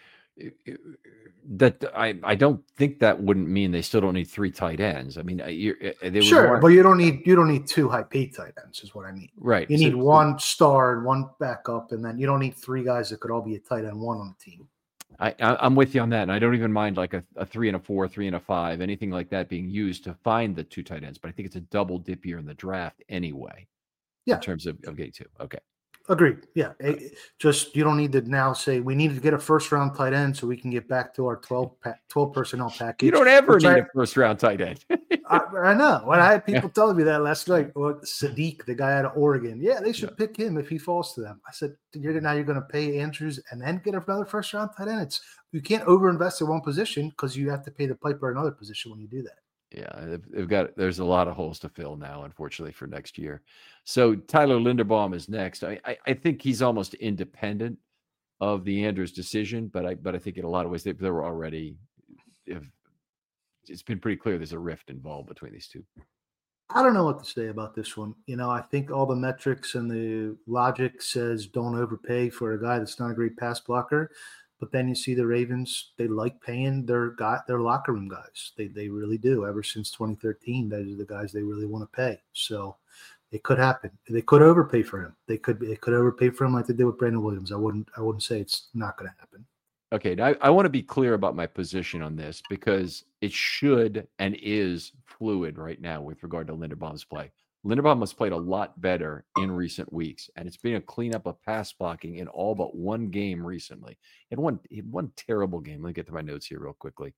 That I, I don't think that wouldn't mean they still don't need three tight ends. I mean, you're, they sure, more... but you don't need you don't need two high paid tight ends, is what I mean. Right. You so, need one star and one backup, and then you don't need three guys that could all be a tight end one on the team. I, I I'm with you on that, and I don't even mind like a, a three and a four, three and a five, anything like that being used to find the two tight ends. But I think it's a double dip year in the draft anyway. Yeah. In terms of, of getting two. Okay. Agreed. Yeah. It, just, you don't need to now say we need to get a first round tight end so we can get back to our twelve, pa- twelve personnel package. You don't ever need I, a first round tight end. I, I know. When I had people telling me that last night, well, Sadiq, the guy out of Oregon, yeah, they should yeah. pick him if he falls to them. I said, you're now you're going to pay Andrews and then get another first round tight end. It's, you can't overinvest in one position because you have to pay the piper another position when you do that. Yeah, they've got there's a lot of holes to fill now, unfortunately, for next year. So Tyler Linderbaum is next. I, I, I think he's almost independent of the Andrews decision, but I but I think in a lot of ways they, they were already. If, it's been pretty clear there's a rift involved between these two. I don't know what to say about this one. You know, I think all the metrics and the logic says don't overpay for a guy that's not a great pass blocker. But then you see the Ravens, they like paying their guy, their locker room guys. They they really do. Ever since twenty thirteen, those are the guys they really want to pay. So it could happen. They could overpay for him. They could they could overpay for him like they did with Brandon Williams. I wouldn't I wouldn't say it's not going to happen. Okay, I, I want to be clear about my position on this because it should and is fluid right now with regard to Linderbaum's play. Linderbaum has played a lot better in recent weeks, and it's been a cleanup of pass blocking in all but one game recently. He had one, he had one terrible game. Let me get to my notes here real quickly.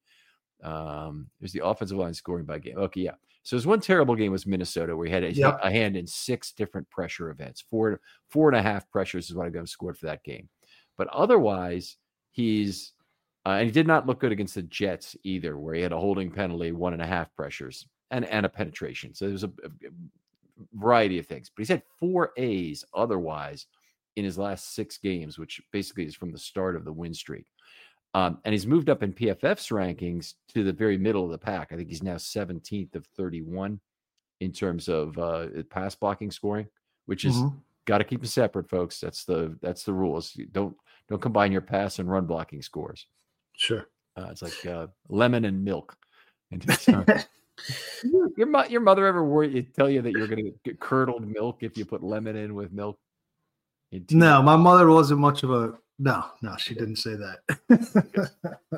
Um, there's the offensive line scoring by game. Okay, yeah. So there's one terrible game was Minnesota where he had a, yep. a hand in six different pressure events. Four, four and a half pressures is what I got scored for that game. But otherwise, he's uh, and he did not look good against the Jets either, where he had a holding penalty, one and a half pressures, and and a penetration. So there's a, a variety of things, but he's had four A's otherwise in his last six games, which basically is from the start of the win streak. Um, and he's moved up in P F F's rankings to the very middle of the pack. I think he's now seventeenth of thirty-one in terms of uh, pass blocking scoring, which is mm-hmm. got to keep them separate, folks. That's the that's the rules. You don't don't combine your pass and run blocking scores. Sure, uh, it's like uh, lemon and milk. And so, Your your your mother ever worry you tell you that you're going to get curdled milk if you put lemon in with milk? No, my mother wasn't much of a no, no, she didn't say that.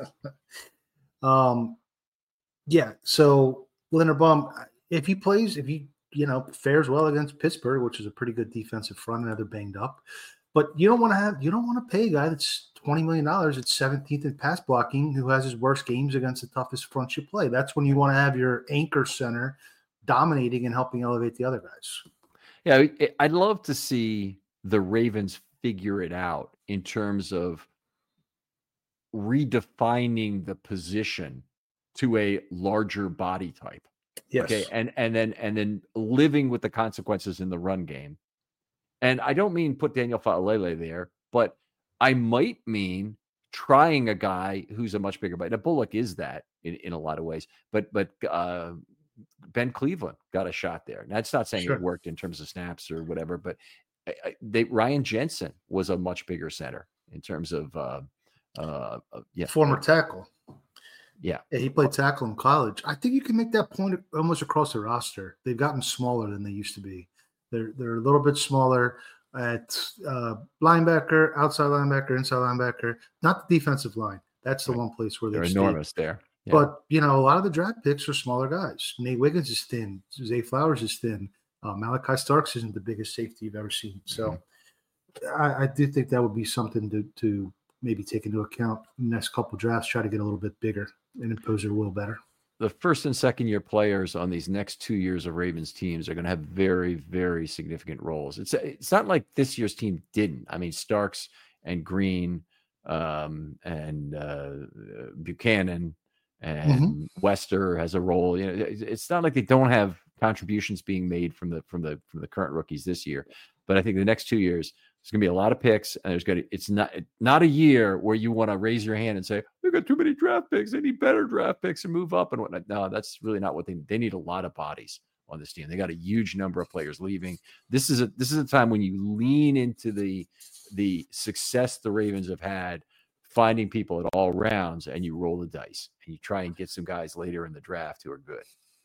um, yeah. So Linderbaum, if he plays, if he you know fares well against Pittsburgh, which is a pretty good defensive front, and they're banged up, but you don't want to have you don't want to pay a guy that's twenty million dollars at seventeenth in pass blocking who has his worst games against the toughest front you play. That's when you want to have your anchor center dominating and helping elevate the other guys. Yeah, I'd love to see the Ravens figure it out in terms of redefining the position to a larger body type. Yes. Okay. And and then and then living with the consequences in the run game. And I don't mean put Daniel Fa'alele there, but I might mean trying a guy who's a much bigger body. Now, Bullock is that in, in a lot of ways, but but uh, Ben Cleveland got a shot there. Now, that's not saying Sure. it worked in terms of snaps or whatever, but I, I, they, Ryan Jensen was a much bigger center in terms of uh, uh, uh, yeah, Former tackle. Yeah. yeah. He played tackle in college. I think you can make that point almost across the roster. They've gotten smaller than they used to be. They're they're a little bit smaller at uh, linebacker, outside linebacker, inside linebacker, not the defensive line. That's the right. one place where they're they're enormous there. Yeah. But, you know, a lot of the draft picks are smaller guys. Nate Wiggins is thin. Zay Flowers is thin. Uh, Malachi Starks isn't the biggest safety you've ever seen. So mm-hmm. I, I do think that would be something to, to maybe take into account in the next couple of drafts, try to get a little bit bigger and impose their will better. The first and second year players on these next two years of Ravens teams are going to have very, very significant roles. It's it's not like this year's team didn't. I mean, Starks and Green um, and uh, Buchanan and mm-hmm. Wester has a role. You know, it's not like they don't have contributions being made from the from the from the current rookies this year. But I think the next two years, there's going to be a lot of picks, and there's going to. It's not not a year where you want to raise your hand and say they've got too many draft picks. They need better draft picks and move up and whatnot. No, that's really not what they. They need a lot of bodies on this team. They got a huge number of players leaving. This is a this is a time when you lean into the the success the Ravens have had, finding people at all rounds, and you roll the dice and you try and get some guys later in the draft who are good.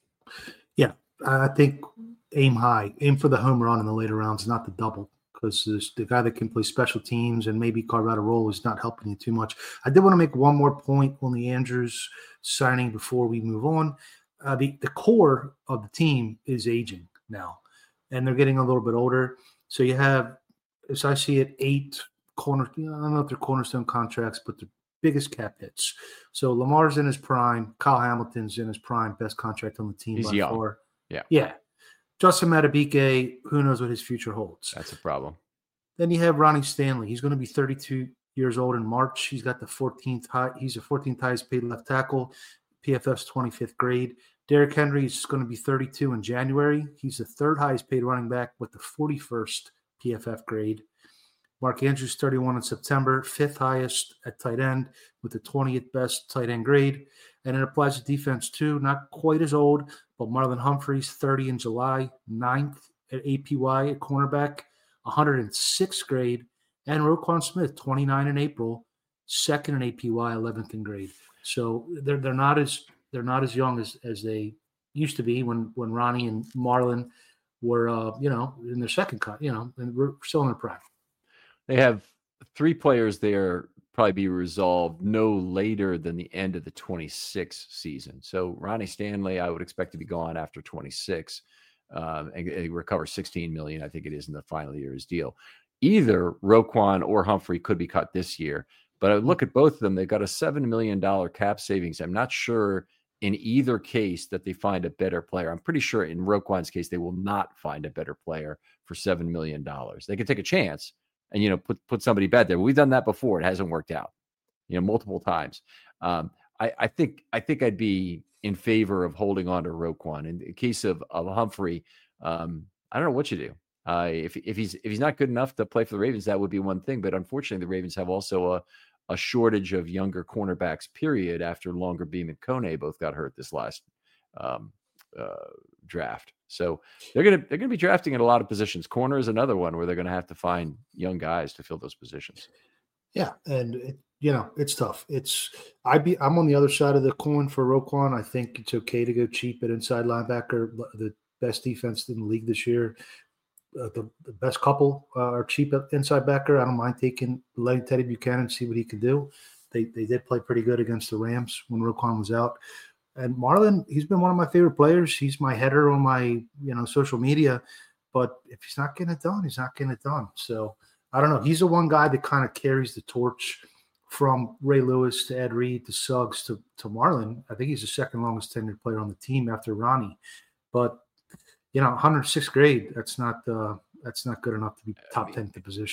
Yeah, I think aim high, aim for the home run in the later rounds, not the double. Because the guy that can play special teams and maybe carve out a role is not helping you too much. I did want to make one more point on the Andrews signing before we move on. Uh, the, the core of the team is aging now, and they're getting a little bit older. So you have, as I see it, eight corner. You know, I don't know if they're cornerstone contracts, but the biggest cap hits. So Lamar's in his prime. Kyle Hamilton's in his prime. Best contract on the team He's by young. far. Yeah. Yeah. Justin Madubuike, who knows what his future holds? That's a problem. Then you have Ronnie Stanley. He's going to be thirty-two years old in March. He's got the fourteenth high. He's the fourteenth highest paid left tackle, P F F's twenty-fifth grade. Derrick Henry is going to be thirty-two in January. He's the third highest paid running back with the forty-first P F F grade. Mark Andrews, thirty-one in September, fifth highest at tight end with the twentieth best tight end grade. And it applies to defense too, not quite as old, but Marlon Humphreys, thirty in July, ninth at A P Y at cornerback, one hundred sixth grade. And Roquan Smith, twenty-nine in April, second in A P Y, eleventh in grade. So they're they're not as they're not as young as, as they used to be when when Ronnie and Marlon were uh, you know, in their second cut, you know, and we're still in their prime. They have three players there probably be resolved no later than the end of the twenty-six season. So Ronnie Stanley, I would expect to be gone after twenty-six um, and, and recover sixteen million dollars, I think it is in the final year of his deal. Either Roquan or Humphrey could be cut this year, but I look at both of them. They've got a seven million dollars cap savings. I'm not sure in either case that they find a better player. I'm pretty sure in Roquan's case, they will not find a better player for seven million dollars. They could take a chance and, you know, put, put somebody bad there. We've done that before. It hasn't worked out, you know, multiple times. Um, I, I think, I think I'd be in favor of holding on to Roquan. In the case of, of Humphrey, um, I don't know what you do. Uh, if, if he's, if he's not good enough to play for the Ravens, that would be one thing. But unfortunately, the Ravens have also a, a shortage of younger cornerbacks, period, after Longer Beam and Kone both got hurt this last um, uh, draft. So they're gonna they're gonna be drafting at a lot of positions. Corner is another one where they're gonna have to find young guys to fill those positions. Yeah, and it, you know it's tough. It's I be I'm on the other side of the coin for Roquan. I think it's okay to go cheap at inside linebacker. The best defense in the league this year. Uh, the, the best couple uh, are cheap at inside backer. I don't mind taking letting Teddy Buchanan see what he can do. They they did play pretty good against the Rams when Roquan was out. And Marlon, he's been one of my favorite players. He's my header on my, you know, social media. But if he's not getting it done, he's not getting it done. So I don't know. He's the one guy that kind of carries the torch from Ray Lewis to Ed Reed to Suggs to, to Marlon. I think he's the second longest tenured player on the team after Ronnie. But, you know, one hundred sixth grade, that's not uh, that's not good enough to be top ten at the position.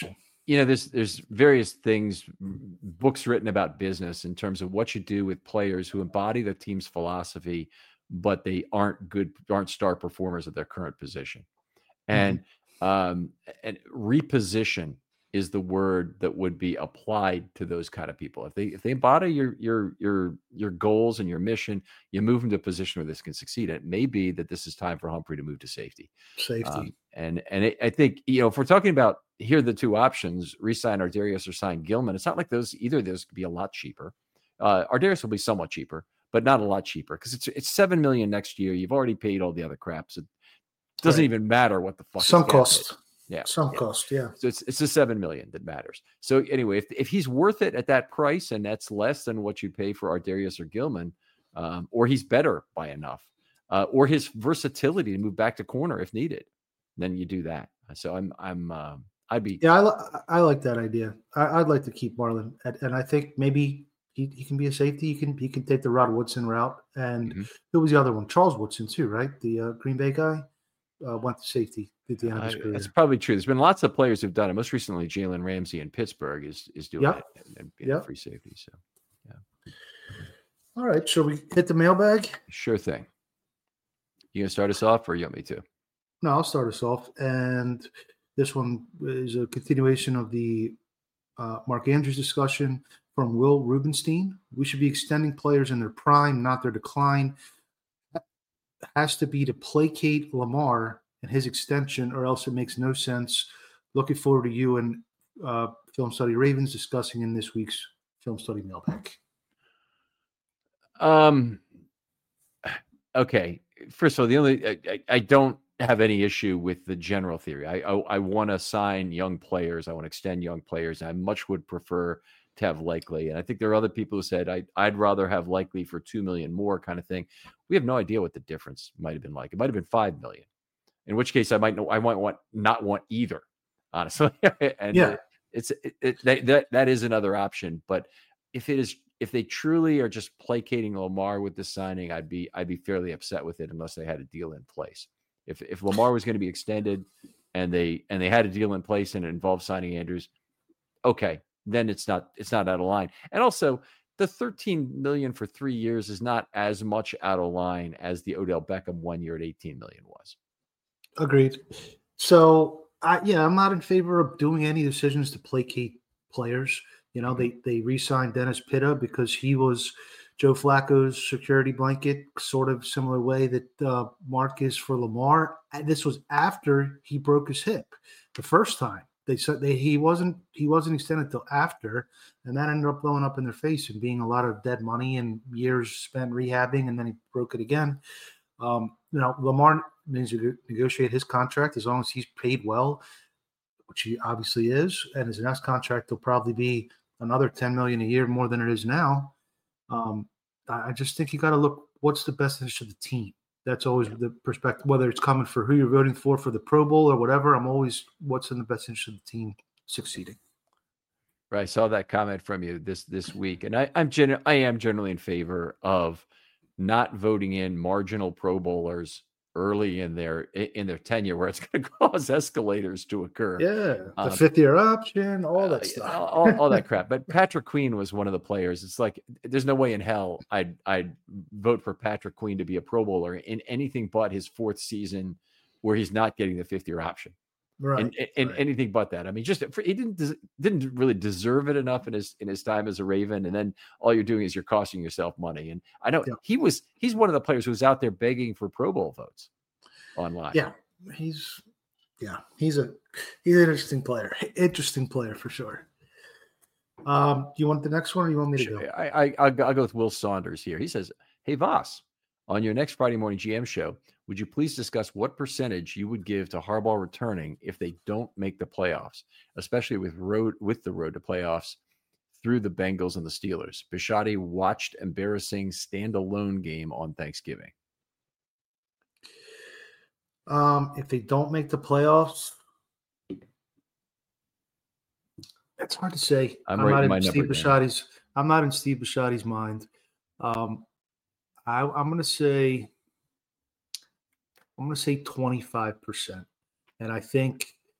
you know, there's there's various things, books written about business in terms of what you do with players who embody the team's philosophy, but they aren't good, aren't star performers at their current position. And mm-hmm. um, and reposition is the word that would be applied to those kind of people. If they if they embody your your your your goals and your mission, you move them to a position where this can succeed. It may be that this is time for Humphrey to move to safety. Safety. Um, and and it, I think, you know, if we're talking about here are the two options, re-sign Ardarius or sign Gilman, it's not like those either of those could be a lot cheaper. Uh, Ardarius will be somewhat cheaper, but not a lot cheaper because it's it's seven million next year. You've already paid all the other crap. So it doesn't right. even matter what the fuck some cost. Paid. Yeah. Some yeah. cost, yeah. So it's it's the seven million that matters. So anyway, if if he's worth it at that price and that's less than what you pay for Ardarius or Gilman, um, or he's better by enough, uh, or his versatility to move back to corner if needed, then you do that. So I'm I'm uh, I'd be yeah I, li- I like that idea. I, I'd like to keep Marlon, and, and I think maybe he, he can be a safety. He can he can take the Rod Woodson route, and mm-hmm. who was the other one? Charles Woodson too, right? The uh, Green Bay guy. Uh, went to safety at the end of his career. Uh, that's probably true. There's been lots of players who've done it. Most recently, Jalen Ramsey in Pittsburgh is is doing yep. it and, and being yep. free safety. So, yeah. All right. Shall we hit the mailbag? Sure thing. You gonna start us off, or you want me to? No, I'll start us off. And this one is a continuation of the uh, Mark Andrews discussion from Will Rubenstein. We should be extending players in their prime, not their decline. Has to be to placate Lamar and his extension, or else it makes no sense. Looking forward to you and uh, Film Study Ravens discussing in this week's Film Study Mailbag. Um. Okay. First of all, the only I, I don't have any issue with the general theory. I I, I want to sign young players. I want to extend young players. I much would prefer to have Likely, and I think there are other people who said I, I'd rather have Likely for two million more, kind of thing. We have no idea what the difference might have been like. It might have been five million, in which case I might know I might want not want either, honestly. and yeah, it's it, it, that that is another option. But if it is if they truly are just placating Lamar with the signing, I'd be I'd be fairly upset with it unless they had a deal in place. If if Lamar was going to be extended and they and they had a deal in place and it involved signing Andrews, okay. Then it's not it's not out of line. And also the thirteen million for three years is not as much out of line as the Odell Beckham one year at eighteen million was. Agreed. So I yeah, I'm not in favor of doing any decisions to placate players. You know, mm-hmm. they they re-signed Dennis Pitta because he was Joe Flacco's security blanket, sort of similar way that uh, Mark is for Lamar. And this was after he broke his hip the first time. They said they, he wasn't he wasn't extended till after, and that ended up blowing up in their face and being a lot of dead money and years spent rehabbing, and then he broke it again. Um, you know, Lamar needs to negotiate his contract as long as he's paid well, which he obviously is, and his next contract will probably be another ten million dollars a year more than it is now. Um, I just think you got to look what's the best interest of the team. That's always the perspective, whether it's coming for who you're voting for, for the Pro Bowl or whatever. I'm always what's in the best interest of the team succeeding. Right. I saw that comment from you this this week. And I, I'm gen- I am generally in favor of not voting in marginal Pro Bowlers early in their in their tenure where it's going to cause escalators to occur. Yeah. The um, fifth year option, all that uh, stuff. all, all that crap. But Patrick Queen was one of the players. It's like there's no way in hell I'd I'd vote for Patrick Queen to be a Pro Bowler in anything but his fourth season where he's not getting the fifth year option. Right. And, and right. anything but that. I mean, just for, he didn't didn't really deserve it enough in his in his time as a Raven. And then all you're doing is you're costing yourself money. And I know yeah. he was he's one of the players who was out there begging for Pro Bowl votes online. Yeah, he's yeah he's a he's an interesting player. Interesting player for sure. Um, do you want the next one, or you want me to sure. go? I, I I'll, I'll go with Will Saunders here. He says, "Hey Voss, on your next Friday morning G M show, would you please discuss what percentage you would give to Harbaugh returning if they don't make the playoffs, especially with road with the road to playoffs through the Bengals and the Steelers? Bisciotti watched embarrassing standalone game on Thanksgiving." Um, if they don't make the playoffs, it's hard to say. I'm, I'm right not in Steve number, Bisciotti's. I'm not in Steve Bisciotti's mind. Um, I, I'm going to say. I'm going to say twenty-five percent, and I think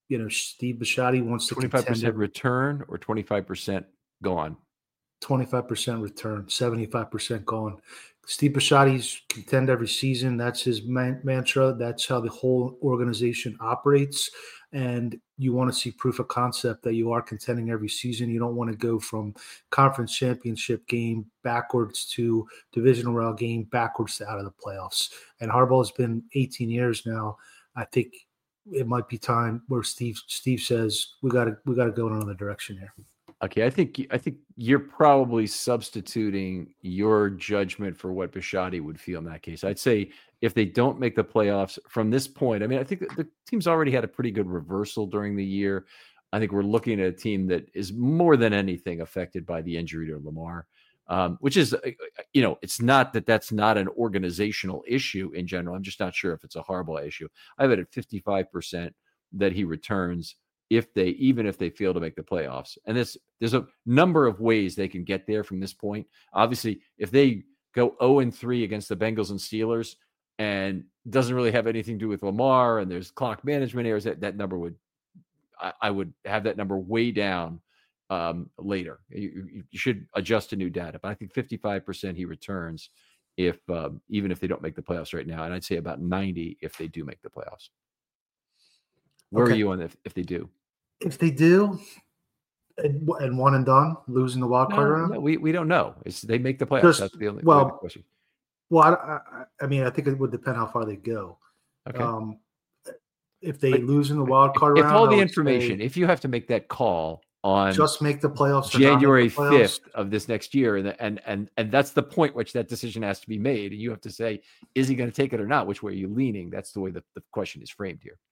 you know, Steve Bisciotti wants to twenty-five percent contend return or twenty-five percent gone? twenty-five percent return, seventy-five percent gone. Steve Bisciotti's contend every season. That's his man- mantra. That's how the whole organization operates. And you want to see proof of concept that you are contending every season. You don't want to go from conference championship game backwards to divisional round game backwards to out of the playoffs. And Harbaugh has been eighteen years now. I think it might be time where Steve Steve says we got to we got to go in another direction here. Okay, I think I think you're probably substituting your judgment for what Bisciotti would feel in that case. I'd say if they don't make the playoffs from this point, I mean, I think the team's already had a pretty good reversal during the year. I think we're looking at a team that is more than anything affected by the injury to Lamar, um, which is, you know, it's not that that's not an organizational issue in general. I'm just not sure if it's a Harbaugh issue. I have it at fifty-five percent that he returns if they, even if they fail to make the playoffs. And this, there's a number of ways they can get there from this point. Obviously, if they go oh and three against the Bengals and Steelers and doesn't really have anything to do with Lamar and there's clock management errors, that, that number would, I, I would have that number way down um, later. You, you should adjust to new data, but I think fifty-five percent he returns if, um, even if they don't make the playoffs right now. And I'd say about ninety if they do make the playoffs. Where Okay. are you on if, if they do? If they do, and, and one and done, losing the wild card No, round, no, we, we don't know. It's they make the playoffs. Just- That's the only well, the question. well, I, I, I mean, I think it would depend how far they go. Okay. Um, if they But lose in the wild card If round, all I the would information, say if you have to make that call on just make the playoffs, or not make January the playoffs, fifth of this next year, and and and and that's the point which that decision has to be made, and you have to say, is he going to take it or not? Which way are you leaning? That's the way that the question is framed here.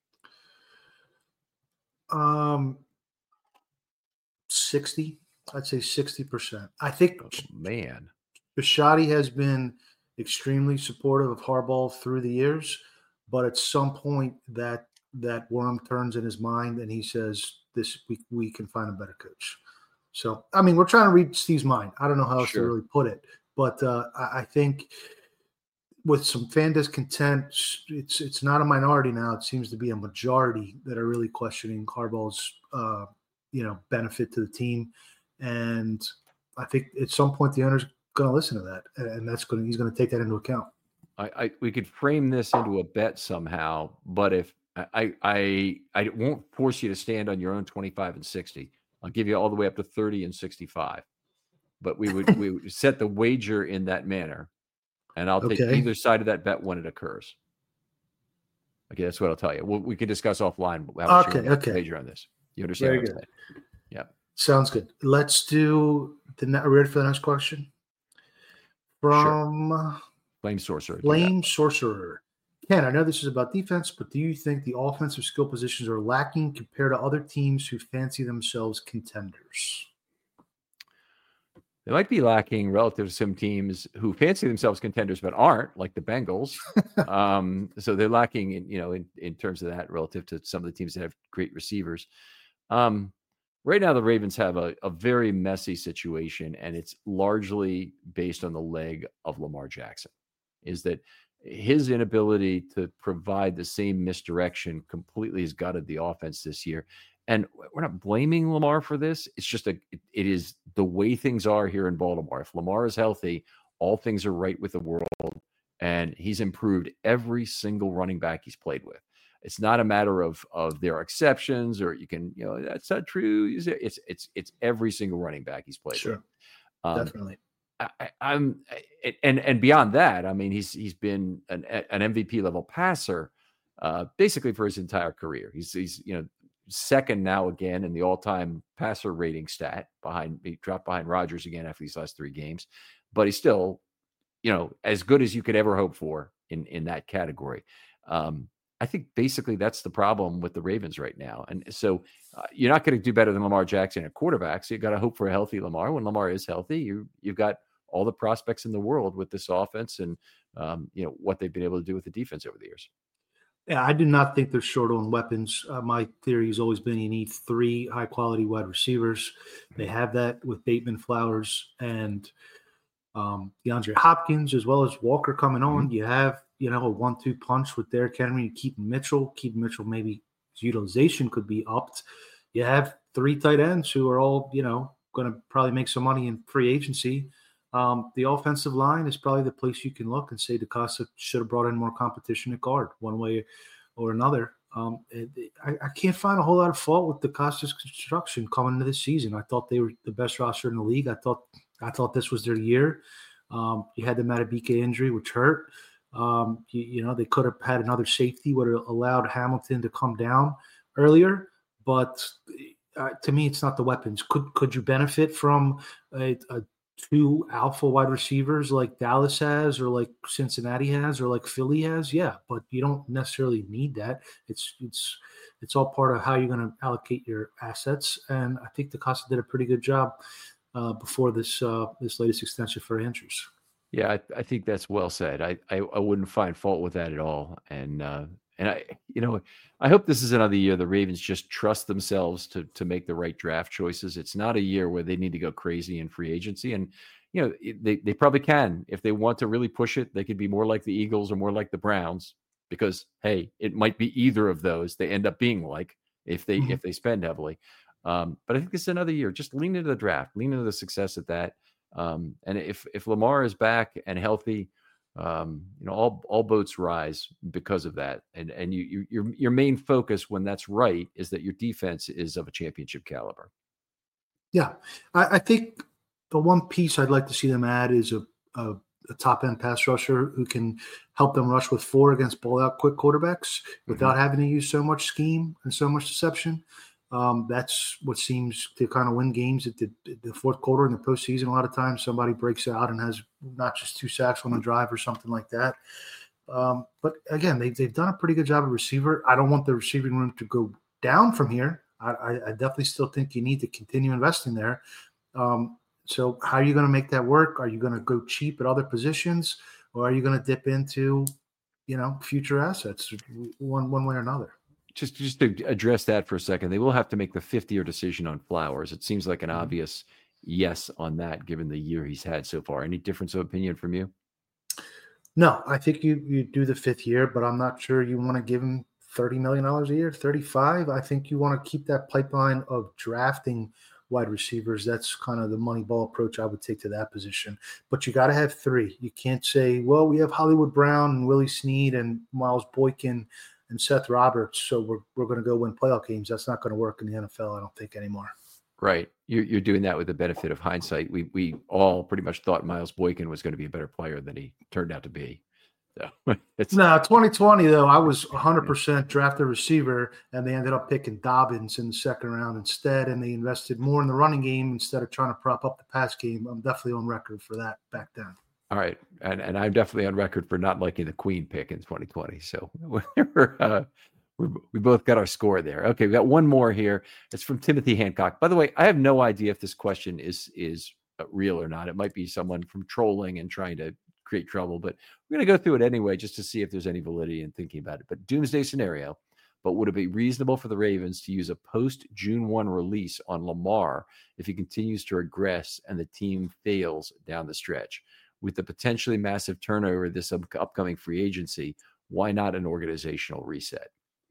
Um, sixty. I'd say sixty percent. I think Oh, man, Bisciotti has been extremely supportive of Harbaugh through the years, but at some point that that worm turns in his mind and he says, "This we we can find a better coach." So, I mean, we're trying to read Steve's mind. I don't know how else Sure. to really put it, but uh, I, I think with some fan discontent, it's it's not a minority now. It seems to be a majority that are really questioning Harbaugh's uh, you know benefit to the team, and I think at some point the owner's going to listen to that, and that's going to he's going to take that into account. I, I we could frame this into a bet somehow, but if I I I won't force you to stand on your own twenty-five and sixty. I'll give you all the way up to thirty and sixty-five. But we would we would set the wager in that manner, and I'll take Okay. either side of that bet when it occurs. Okay, that's what I'll tell you. We'll, we can discuss offline. How much Okay, you want to okay. wager on this. You understand? Very what I'm good. saying? Yeah. Sounds good. Let's do the. ne- Are we ready for the next question? From Flame Sorcerer. do that. Flame Sorcerer. Ken, I know this is about defense, but do you think the offensive skill positions are lacking compared to other teams who fancy themselves contenders? They might be lacking relative to some teams who fancy themselves contenders but aren't, like the Bengals. um, so they're lacking, in, you know, in, in terms of that relative to some of the teams that have great receivers. Um, right now, the Ravens have a, a very messy situation, and it's largely based on the leg of Lamar Jackson. Is that his inability to provide the same misdirection completely has gutted the offense this year. And we're not blaming Lamar for this. It's just a, it, it is the way things are here in Baltimore. If Lamar is healthy, all things are right with the world. And he's improved every single running back he's played with. It's not a matter of, of there are exceptions or you can, you know, that's not true. It's, it's, it's every single running back he's played Sure. with. Um, Definitely. I, I'm, and, and beyond that, I mean, he's, he's been an, an M V P level passer, uh, basically for his entire career. He's, he's, you know, second now again in the all-time passer rating stat behind, he dropped behind Rodgers again after these last three games, but he's still, you know, as good as you could ever hope for in, in that category. Um, I think basically that's the problem with the Ravens right now. And so uh, you're not going to do better than Lamar Jackson at quarterback. So you got to hope for a healthy Lamar. When Lamar is healthy, you, you've got all the prospects in the world with this offense and, um, you know, what they've been able to do with the defense over the years. Yeah, I do not think they're short on weapons. Uh, my theory has always been you need three high-quality wide receivers. They have that with Bateman, Flowers, and um, DeAndre Hopkins, as well as Walker coming on. Mm-hmm. You have, you know, a one two punch with Derrick Henry, Keaton Mitchell. Keaton Mitchell maybe his utilization could be upped. You have three tight ends who are all, you know, going to probably make some money in free agency. Um, the offensive line is probably the place you can look and say DeCosta should have brought in more competition at guard one way or another. Um, I, I can't find a whole lot of fault with DeCosta's construction coming into this season. I thought they were the best roster in the league. I thought I thought this was their year. Um, you had the Matabike injury, which hurt. Um, you, you know, they could have had another safety, would have allowed Hamilton to come down earlier. But uh, to me, it's not the weapons. Could could you benefit from a, a two alpha wide receivers like Dallas has, or like Cincinnati has, or like Philly has? Yeah, but you don't necessarily need that. It's it's it's all part of how you're going to allocate your assets. And I think DeCosta did a pretty good job uh, before this uh, this latest extension for Andrews. Yeah, I, I think that's well said. I, I I wouldn't find fault with that at all. And uh, and I you know I hope this is another year the Ravens just trust themselves to to make the right draft choices. It's not a year where they need to go crazy in free agency, and you know they they probably can if they want to really push it. They could be more like the Eagles or more like the Browns, because hey, it might be either of those they end up being like if they mm-hmm. if they spend heavily. Um, but I think it's another year. Just lean into the draft, lean into the success at that. Um, and if if Lamar is back and healthy, um, you know, all all boats rise because of that. And and you, you your your main focus when that's right is that your defense is of a championship caliber. Yeah, I, I think the one piece I'd like to see them add is a, a, a top end pass rusher who can help them rush with four against ball out quick quarterbacks without mm-hmm. having to use so much scheme and so much deception. Um, that's what seems to kind of win games at the, the fourth quarter in the postseason. A lot of times somebody breaks out and has not just two sacks on the drive or something like that. Um, but again, they, they've done a pretty good job of receiver. I don't want the receiving room to go down from here. I, I, I definitely still think you need to continue investing there. Um, so how are you going to make that work? Are you going to go cheap at other positions, or are you going to dip into, you know, future assets one, one way or another? Just just to address that for a second, they will have to make the fifth-year decision on Flowers. It seems like an mm-hmm. obvious yes on that, given the year he's had so far. Any difference of opinion from you? No, I think you you do the fifth year, but I'm not sure you want to give him thirty million dollars a year, thirty-five. I think you want to keep that pipeline of drafting wide receivers. That's kind of the money ball approach I would take to that position. But you got to have three. You can't say, well, we have Hollywood Brown and Willie Snead and Miles Boykin and Seth Roberts, so we're we're going to go win playoff games. That's not going to work in the N F L, I don't think, anymore. Right. You're, you're doing that with the benefit of hindsight. We we all pretty much thought Miles Boykin was going to be a better player than he turned out to be. So it's no, twenty twenty, though, I was one hundred percent draft a receiver, and they ended up picking Dobbins in the second round instead, and they invested more in the running game instead of trying to prop up the pass game. I'm definitely on record for that back then. All right, and and I'm definitely on record for not liking the Queen pick in twenty twenty. So we're, uh, we're we both got our score there. Okay, we got one more here. It's from Timothy Hancock. By the way, I have no idea if this question is is real or not. It might be someone from trolling and trying to create trouble, but we're going to go through it anyway just to see if there's any validity in thinking about it. But doomsday scenario. But would it be reasonable for the Ravens to use a post-June first release on Lamar if he continues to regress and the team fails down the stretch? With the potentially massive turnover this up- upcoming free agency, why not an organizational reset?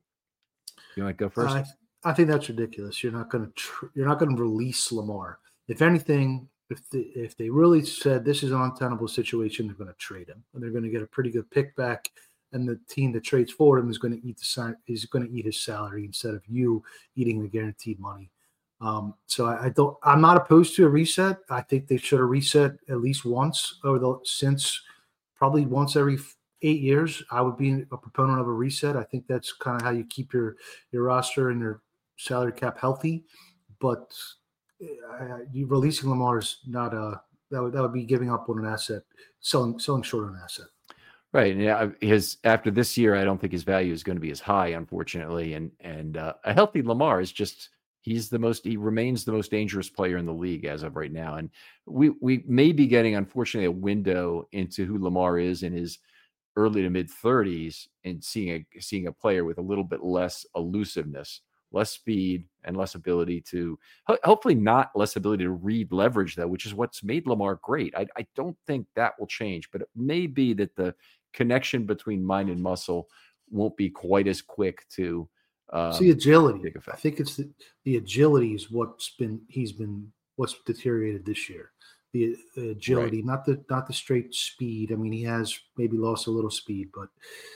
You want to go first? I, I think that's ridiculous. You're not going to tr- you're not going to release Lamar. If anything, if the, if they really said this is an untenable situation, they're going to trade him, and they're going to get a pretty good pick back. And the team that trades for him is going to eat the is going to eat his salary instead of you eating the guaranteed money. Um, so I, I don't. I'm not opposed to a reset. I think they should have reset at least once over the since probably once every eight years. I would be a proponent of a reset. I think that's kind of how you keep your your roster and your salary cap healthy. But uh, you releasing Lamar is not a that would that would be giving up on an asset, selling selling short on an asset. Right. Yeah. His after this year, I don't think his value is going to be as high, unfortunately. And and uh, a healthy Lamar is just. He's the most, he remains the most dangerous player in the league as of right now. And we we may be getting, unfortunately, a window into who Lamar is in his early to mid thirties and seeing a, seeing a player with a little bit less elusiveness, less speed, and less ability to, hopefully not less ability to read leverage, though, which is what's made Lamar great. I, I don't think that will change, but it may be that the connection between mind and muscle won't be quite as quick to Um, it's the agility. big effect. I think it's the, the agility is what's been he's been what's deteriorated this year. The, the agility, Right. not the not the straight speed. I mean, he has maybe lost a little speed, but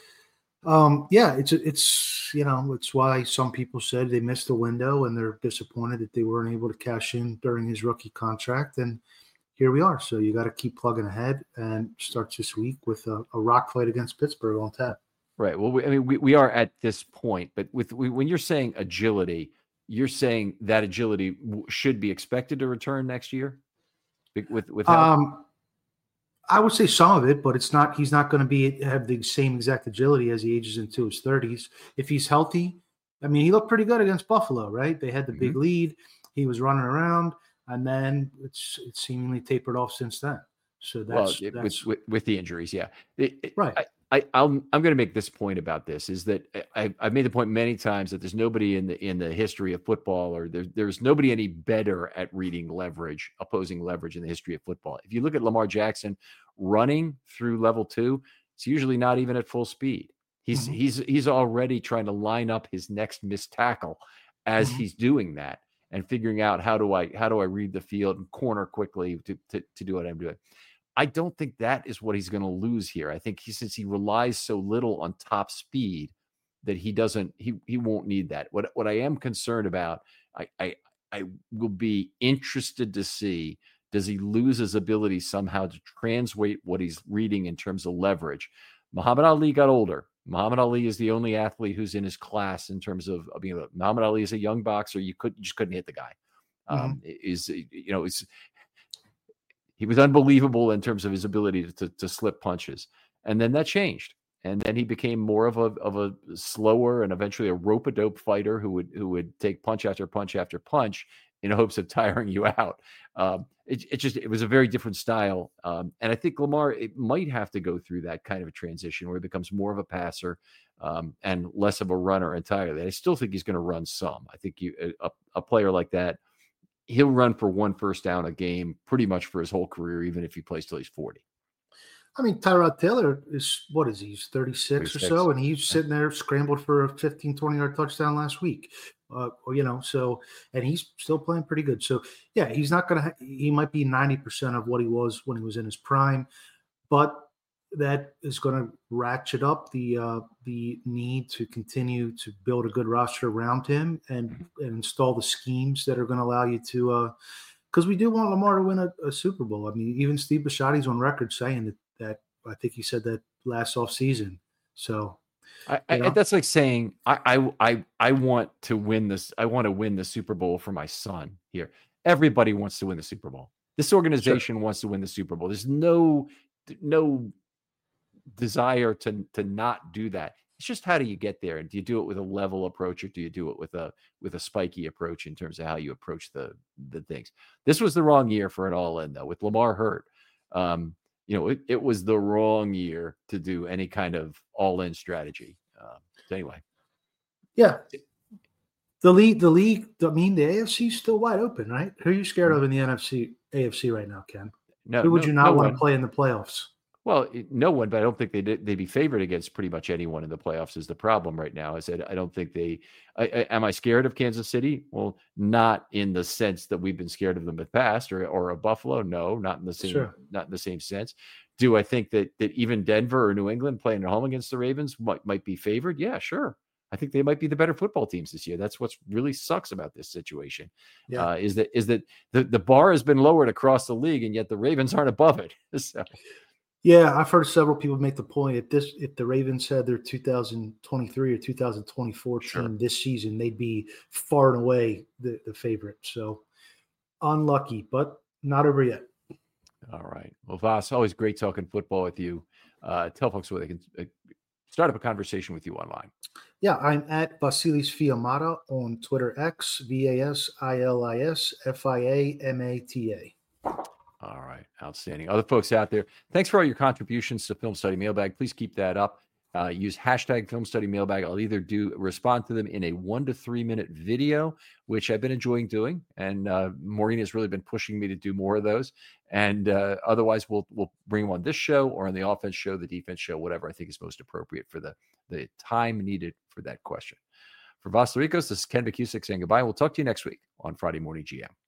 um, yeah, it's it's you know it's why some people said they missed the window and they're disappointed that they weren't able to cash in during his rookie contract. And here we are. So you got to keep plugging ahead and starts this week with a, a rock fight against Pittsburgh on tap. Right. Well, we, I mean, we, we are at this point, but with we, when you're saying agility, you're saying that agility w- should be expected to return next year. With with help? Um, I would say some of it, but it's not. He's not going to be have the same exact agility as he ages into his thirties. If he's healthy, I mean, he looked pretty good against Buffalo, right? They had the big Mhm. lead. He was running around, and then it's it's seemingly tapered off since then. So Well, that's it, with, that's with with the injuries, yeah. It, it, right. I, I I'm I'm going to make this point about this is that I I've made the point many times that there's nobody in the in the history of football, or there, there's nobody any better at reading leverage, opposing leverage in the history of football. If you look at Lamar Jackson running through level two, it's usually not even at full speed. He's Mhm. he's he's already trying to line up his next missed tackle as Mhm. he's doing that and figuring out how do I how do I read the field and corner quickly to to, to do what I'm doing. I don't think that is what he's going to lose here. I think he, since he relies so little on top speed, that he doesn't, he he won't need that. What what I am concerned about, I I, I will be interested to see, does he lose his ability somehow to translate what he's reading in terms of leverage? Muhammad Ali got older. Muhammad Ali is the only athlete who's in his class in terms of, of you know, Muhammad Ali is a young boxer. You could you just couldn't hit the guy. Um, is you know, it's he was unbelievable in terms of his ability to, to, to slip punches. And then that changed. And then he became more of a of a slower and eventually a rope-a-dope fighter who would who would take punch after punch after punch in hopes of tiring you out. Um, it, it just it was a very different style. Um, and I think Lamar, it might have to go through that kind of a transition where he becomes more of a passer um, and less of a runner entirely. I still think he's going to run some. I think you a, a player like that, he'll run for one first down a game pretty much for his whole career, even if he plays till he's forty. I mean, Tyrod Taylor is, what is he? He's thirty-six, thirty-six or so, and he's sitting there scrambled for a fifteen, twenty-yard touchdown last week. Uh, you know, so, and he's still playing pretty good. So, yeah, he's not going to, ha- he might be ninety percent of what he was when he was in his prime, but that is going to ratchet up the uh, the need to continue to build a good roster around him and, and install the schemes that are going to allow you to, uh, because we do want Lamar to win a, a Super Bowl. I mean, even Steve Bisciotti's on record saying that, that I think he said that last offseason. So, I, I, that's like saying I, I I I want to win this. I want to win the Super Bowl for my son here. Everybody wants to win the Super Bowl. This organization sure. wants to win the Super Bowl. There's no no desire to to not do that. It's just, how do you get there? And do you do it with a level approach, or do you do it with a with a spiky approach in terms of how you approach the the things? This was the wrong year for an all-in, though, with Lamar hurt. Um, you know, it, it was the wrong year to do any kind of all-in strategy. Um, so anyway, yeah, the league, the league. I mean, the A F C is still wide open, right? Who are you scared of in the N F C, A F C right now, Ken? No, who would no, you not no want one. to play in the playoffs? Well, no one, but I don't think they'd, they'd be favored against pretty much anyone in the playoffs is the problem right now. I said, I don't think they, I, I, am I scared of Kansas City? Well, not in the sense that we've been scared of them in the past, or, or of Buffalo. No, not in the same, sure. not in the same sense. Do I think that, that even Denver or New England playing at home against the Ravens might, might be favored? Yeah, sure. I think they might be the better football teams this year. That's what's really sucks about this situation. Yeah. Uh, is that, is that the, the bar has been lowered across the league, and yet the Ravens aren't above it. So. Yeah, I've heard several people make the point, if this if the Ravens had their two thousand twenty-three or two thousand twenty-four sure. team this season, they'd be far and away the, the favorite. So unlucky, but not over yet. All right. Well, Vas, always great talking football with you. Uh, tell folks where they can uh, start up a conversation with you online. Yeah, I'm at Vasilis Fiamata on Twitter X, V A S I L I S F I A M A T A. All right. Outstanding. Other folks out there, thanks for all your contributions to Film Study Mailbag. Please keep that up. Uh, use hashtag Film Study Mailbag. I'll either do respond to them in a one to three minute video, which I've been enjoying doing, and uh, Maureen has really been pushing me to do more of those. And uh, otherwise, we'll we'll bring them on this show or on the offense show, the defense show, whatever I think is most appropriate for the the time needed for that question. For Voss Loricos, this is Ken McCusick saying goodbye. We'll talk to you next week on Friday Morning G M.